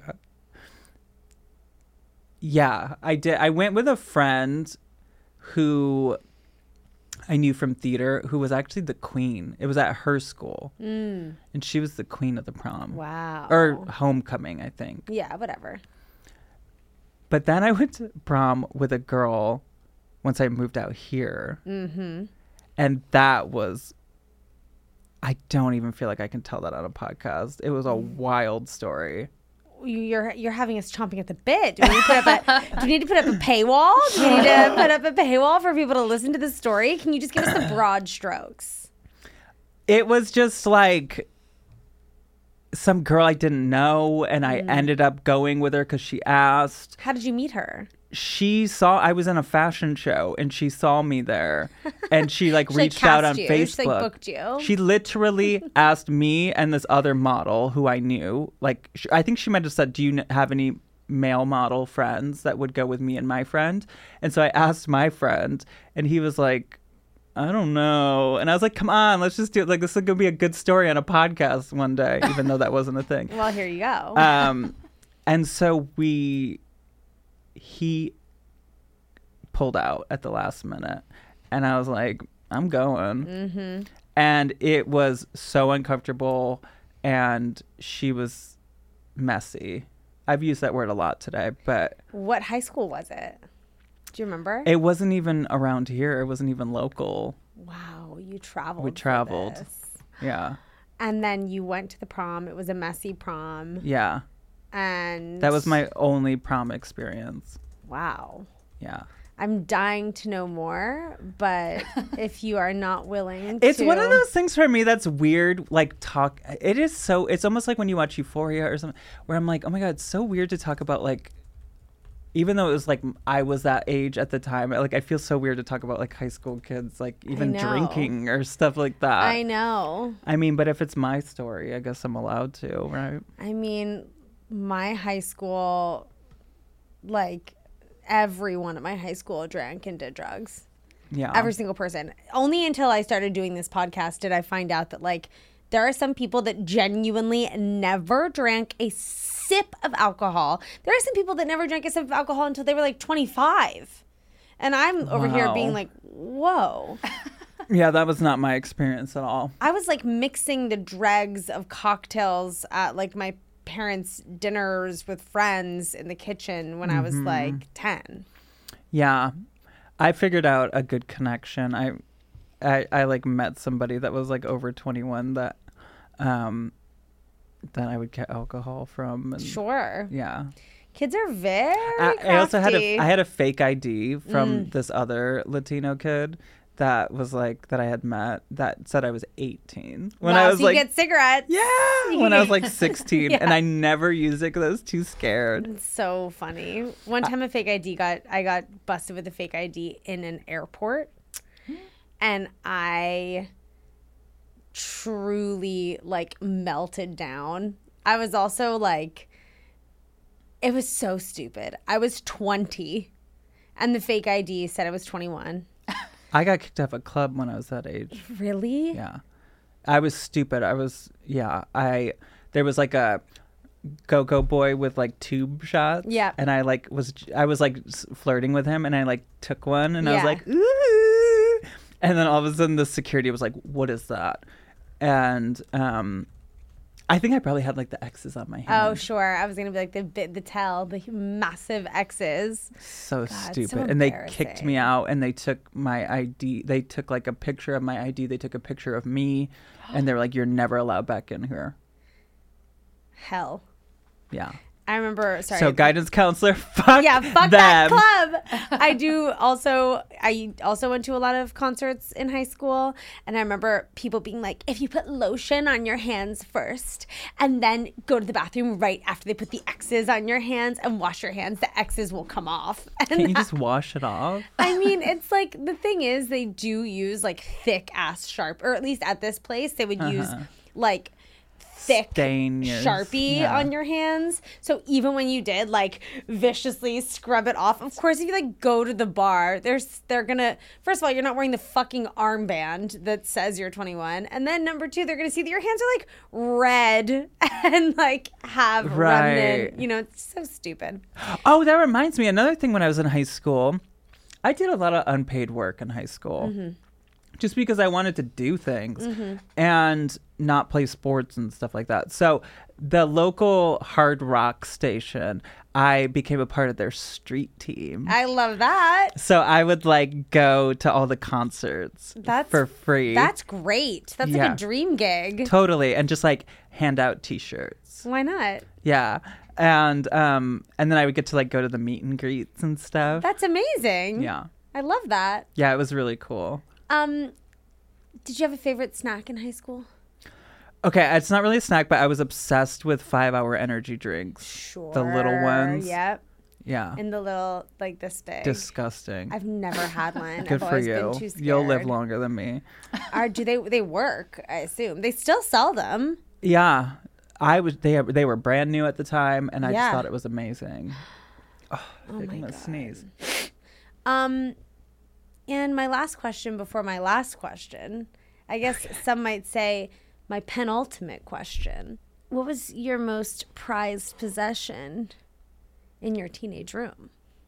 Yeah, I did. I went with a friend who I knew from theater, who was actually the queen. It was at her school. Mm. And she was the queen of the prom. Wow. Or homecoming, I think. Yeah, whatever. But then I went to prom with a girl once I moved out here. Mm-hmm. And that was, I don't even feel like I can tell that on a podcast. It was a wild story. You- You're you're having us chomping at the bit. Do we need to put up a Do we need to put up a paywall? Do we need to put up a paywall for people to listen to the story? Can you just give us the broad strokes? It was just like some girl I didn't know, and I ended up going with her because she asked. How did you meet her? She saw I was in a fashion show, and she saw me there, and she like She, like, reached out on cast you. Facebook. She, like, booked you. She literally asked me and this other model who I knew. Like, sh- I think she might have said, "Do you n- have any male model friends that would go with me and my friend?" And so I asked my friend, and he was like, "I don't know." And I was like, "Come on, let's just do it. Like, this is gonna be a good story on a podcast one day," even though that wasn't a thing. Well, here you go. Um, and so we, he pulled out at the last minute, and I was like, I'm going. Mm-hmm. And it was so uncomfortable, and she was messy. I've used that word a lot today, but What high school was it? Do you remember? it wasn't even around here. It wasn't even local. Wow, you traveled. We for traveled. this. Yeah. And then you went to the prom. It was a messy prom. Yeah. And That was my only prom experience. wow. Yeah. I'm dying to know more, but if you are not willing It's to... one of those things for me that's weird. Like, talk. It is so. It's almost like when you watch Euphoria or something, where I'm like, oh my God, it's so weird to talk about, like, even though it was like I was that age at the time, like, I feel so weird to talk about like high school kids, like even know. drinking or stuff like that. I know. I mean, but if it's my story, I guess I'm allowed to, right? I mean, my high school, like, everyone at my high school drank and did drugs. Yeah. Every single person. Only until I started doing this podcast did I find out that, like, there are some people that genuinely never drank a sip of alcohol. There are some people that never drank a sip of alcohol until they were like twenty-five. And I'm over here Wow. being like, whoa. Yeah, that was not my experience at all. I was like mixing the dregs of cocktails at like my parents' dinners with friends in the kitchen when I was Mm-hmm. like ten. Yeah. I figured out a good connection. I, I, I like met somebody that was like over twenty-one that, um, that I would get alcohol from. And, Sure. Yeah. Kids are very I, I also had a crafty. I had a fake I D from Mm. this other Latino kid that was like that I had met that said I was eighteen when wow, I was so like you get cigarettes. yeah when I was like sixteen Yeah. and I never used it because I was too scared. It's so funny. One time a fake I D got I got busted with a fake I D in an airport. And I truly like melted down. I was also like it was so stupid. I was twenty and the fake I D said I was twenty-one. I got kicked out of a club when I was that age. Really? Yeah, I was stupid. I was yeah. I there was like a go-go boy with like tube shots. Yeah. and I like was I was like s- flirting with him, and I like took one, and I was Yeah. like ooh, and then all of a sudden the security was like, "What is that?" And um, I think I probably had like the X's on my hand. Oh, sure. I was gonna be like the bit, the tell, the massive X's. So God, stupid. so And they kicked embarrassing. me out and they took my I D. They took like a picture of my I D. They took a picture of me and they were like, you're never allowed back in here. Hell. Yeah. I remember. Sorry. So guidance counselor, fuck yeah, fuck them. that club. I do also. I also went to a lot of concerts in high school, and I remember people being like, "If you put lotion on your hands first, and then go to the bathroom right after they put the X's on your hands and wash your hands, the X's will come off." And Can't you just wash it off? I mean, it's like the thing is, they do use like thick ass sharp, or at least at this place, they would use like thick Stain your- Sharpie yeah. on your hands. So even when you did like viciously scrub it off, of course, if you like go to the bar, there's they're gonna first of all, you're not wearing the fucking armband that says you're twenty-one, and then number two, they're gonna see that your hands are like red and like have Right. remnant. You know, it's so stupid. Oh, that reminds me. Another thing when I was in high school, I did a lot of unpaid work in high school. Mm-hmm. Just because I wanted to do things and not play sports and stuff like that. So the local hard rock station, I became a part of their street team. I love that. So I would like go to all the concerts That's for free. That's great. That's Yeah. like a dream gig. Totally. And just like hand out t-shirts. Why not? Yeah. And um and then I would get to like go to the meet and greets and stuff. That's amazing. Yeah. I love that. Yeah, it was really cool. Um, did you have a favorite snack in high school? Okay, it's not really a snack, but I was obsessed with five hour energy drinks. Sure. The little ones. Yep. Yeah. And the little, like this big. Disgusting. I've never had one. Good I've for always you. been too scared. You'll live longer than me. Are, do they? They work? I assume they still sell them. Yeah. I was they they were brand new at the time and I Yeah. just thought it was amazing. Oh, Oh I'm my gonna God. sneeze. Um, and my last question before my last question, I guess some might say my penultimate question. What was your most prized possession in your teenage room?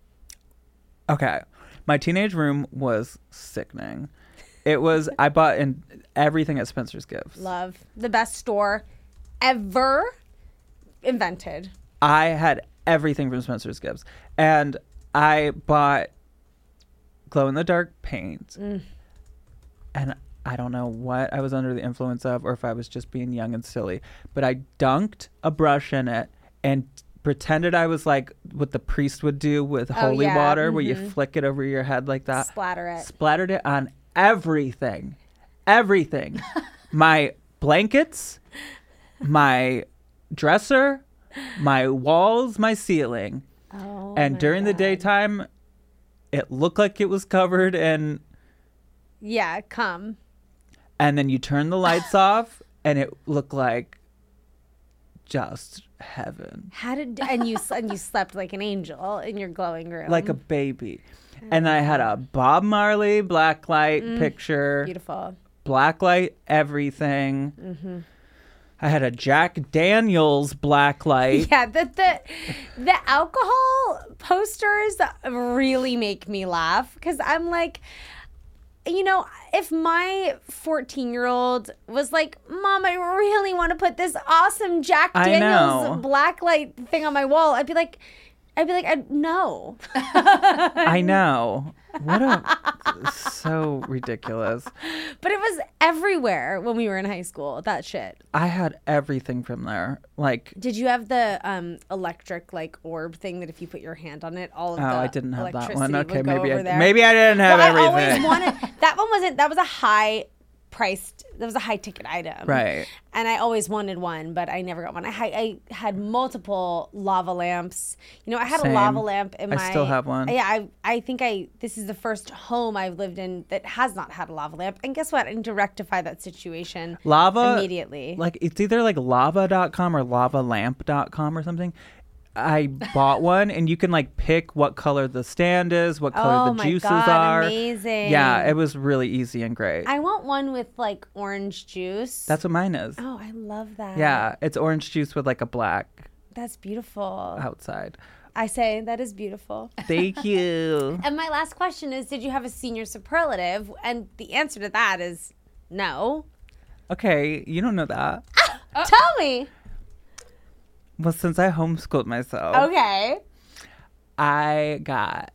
Okay. My teenage room was sickening. It was I bought in everything at Spencer's Gifts. Love. The best store ever invented. I had everything from Spencer's Gifts. And I bought glow in the dark paint. Mm. And I don't know what I was under the influence of or if I was just being young and silly. But I dunked a brush in it and pretended I was like what the priest would do with holy Oh, yeah. water, where you Mhm. flick it over your head like that. Splatter it. Splattered it on everything. Everything. My blankets, my dresser, my walls, my ceiling. Oh, And my during the God. daytime, it looked like it was covered in, Yeah, come. and then you turn the lights off and it looked like just heaven. How did and you and you slept like an angel in your glowing room. Like a baby. And I had a Bob Marley blacklight picture. Beautiful. Blacklight everything. Mm-hmm. I had a Jack Daniels blacklight. Yeah, the the the alcohol posters really make me laugh because I'm like, you know, if my fourteen-year-old was like, "Mom, I really want to put this awesome Jack I Daniels know. blacklight thing on my wall," I'd be like, I'd be like, I, "No." I know. What a so ridiculous. But it was everywhere when we were in high school. That shit. I had everything from there. Like, Did you have the um, electric like orb thing that if you put your hand on it, all of oh, the I didn't have that electricity one. would Okay, go maybe over I there? maybe I didn't have Well, everything. I always wanted that one. Wasn't that was a high priced? That was a high ticket item, Right. And I always wanted one, but I never got one. I had, I had multiple lava lamps. You know, I had Same. a lava lamp in I my. still have one. Yeah, I I think I this is the first home I've lived in that has not had a lava lamp. And guess what? I need to rectify that situation Lava immediately. Like it's either like lava dot com or lava lamp dot com or something. I bought one and you can like pick what color the stand is, what color Oh the my juices God, are. amazing. Yeah, it was really easy and great. I want one with like orange juice. That's what mine is. Oh, I love that. Yeah, it's orange juice with like a black That's beautiful. outside. I say that is beautiful. Thank you. And my last question is, did you have a senior superlative? And the answer to that is no. Okay, you don't know that. Tell me. Well, since I homeschooled myself, Okay. I got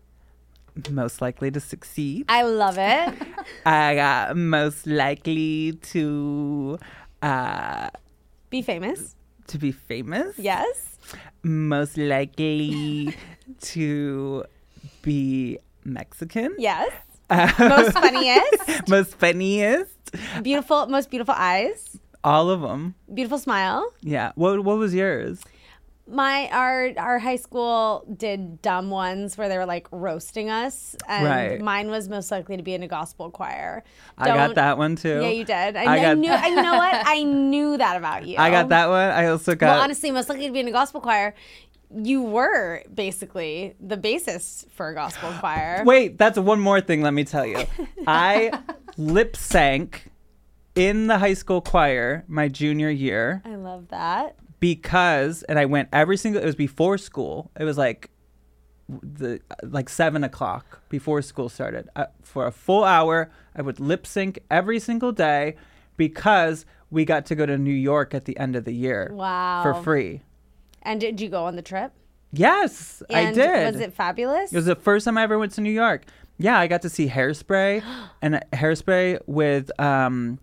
most likely to succeed. I love it. I got most likely to uh, Be famous. to be famous. Yes. Most likely to be Mexican. Yes. Most funniest. Most funniest. Beautiful. Most beautiful eyes. All of them. Beautiful smile. Yeah. What What was yours? My our our high school did dumb ones where they were like roasting us, and Right. mine was most likely to be in a gospel choir. I got Don't- that one too. Yeah, you did. I, I I got- knew. And you know what? I knew that about you. I got that one. I also got. Well, honestly, most likely to be in a gospel choir. You were basically the basis for a gospel choir. Wait, that's one more thing. Let me tell you. I lip sank in the high school choir my junior year I love that. because, and I went every single. It was before school. It was like the like seven o'clock before school started. Uh, for a full hour, I would lip sync every single day because we got to go to New York at the end of the year. Wow. For free. And did you go on the trip? Yes, I And did. Was it fabulous? It was the first time I ever went to New York. Yeah, I got to see Hairspray and Hairspray with um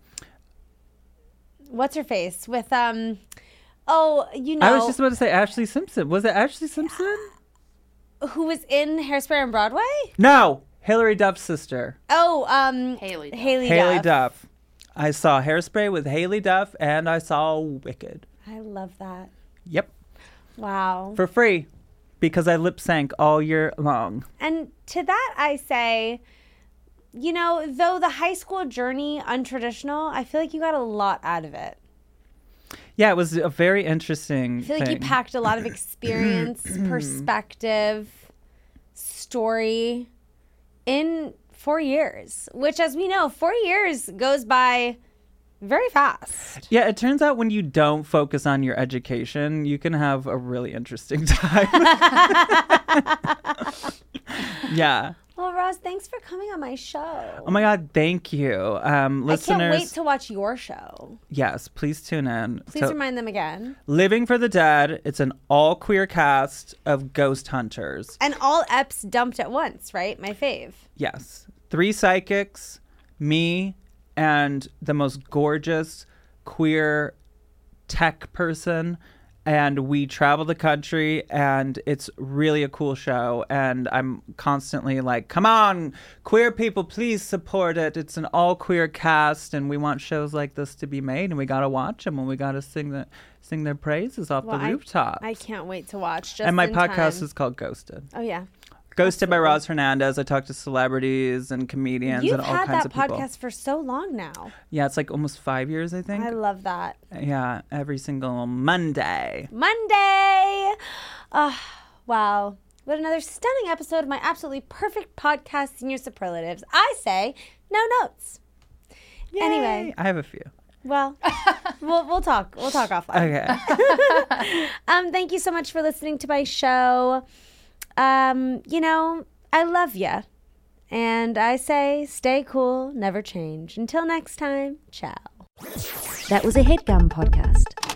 What's her face with um? Oh, you know I was just about to say Ashley Simpson. Was it Ashley Simpson? who was in Hairspray on Broadway? No, Hilary Duff's sister, Oh, um, Haley Duff. Haley, Haley Duff. Duff. I saw Hairspray with Haley Duff and I saw Wicked. I love that. Yep, Wow. for free because I lip sank all year long. And to that, I say, you know, though the high school journey untraditional, I feel like you got a lot out of it. Yeah, it was a very interesting I feel like you thing. packed a lot of experience, perspective, story in four years, which, as we know, four years goes by very fast. Yeah, it turns out when you don't focus on your education, you can have a really interesting time. Yeah. Well, Roz, thanks for coming on my show. Oh my God, thank you. Um, listeners, I can't wait to watch your show. yes, please tune in. Please to remind them again. Living for the Dead. It's an all queer cast of ghost hunters. And all eps dumped at once, right? My fave. Yes. Three psychics, me, and the most gorgeous queer tech person. And we travel the country, and it's really a cool show. And I'm constantly like, come on, queer people, please support it. It's an all queer cast, and we want shows like this to be made, and we got to watch them, and we got to sing, the, sing their praises off Well, the I- rooftop. I can't wait to watch. Just and my in podcast time. is called Ghosted. Oh yeah. Ghosted by Roz Hernandez. I talk to celebrities and comedians You've and all had kinds that of people. podcast for so long now. Yeah, it's like almost five years, I think. I love that. Yeah, every single Monday. Monday. Uh, wow. What another stunning episode of my absolutely perfect podcast, Senior Superlatives. I say, no notes. Anyway. Yay. I have a few. Well, we'll we'll talk. We'll talk offline. Okay. Um, thank you so much for listening to my show. Um, you know, I love ya. And I say, stay cool, never change. Until next time, ciao. That was a HeadGum podcast.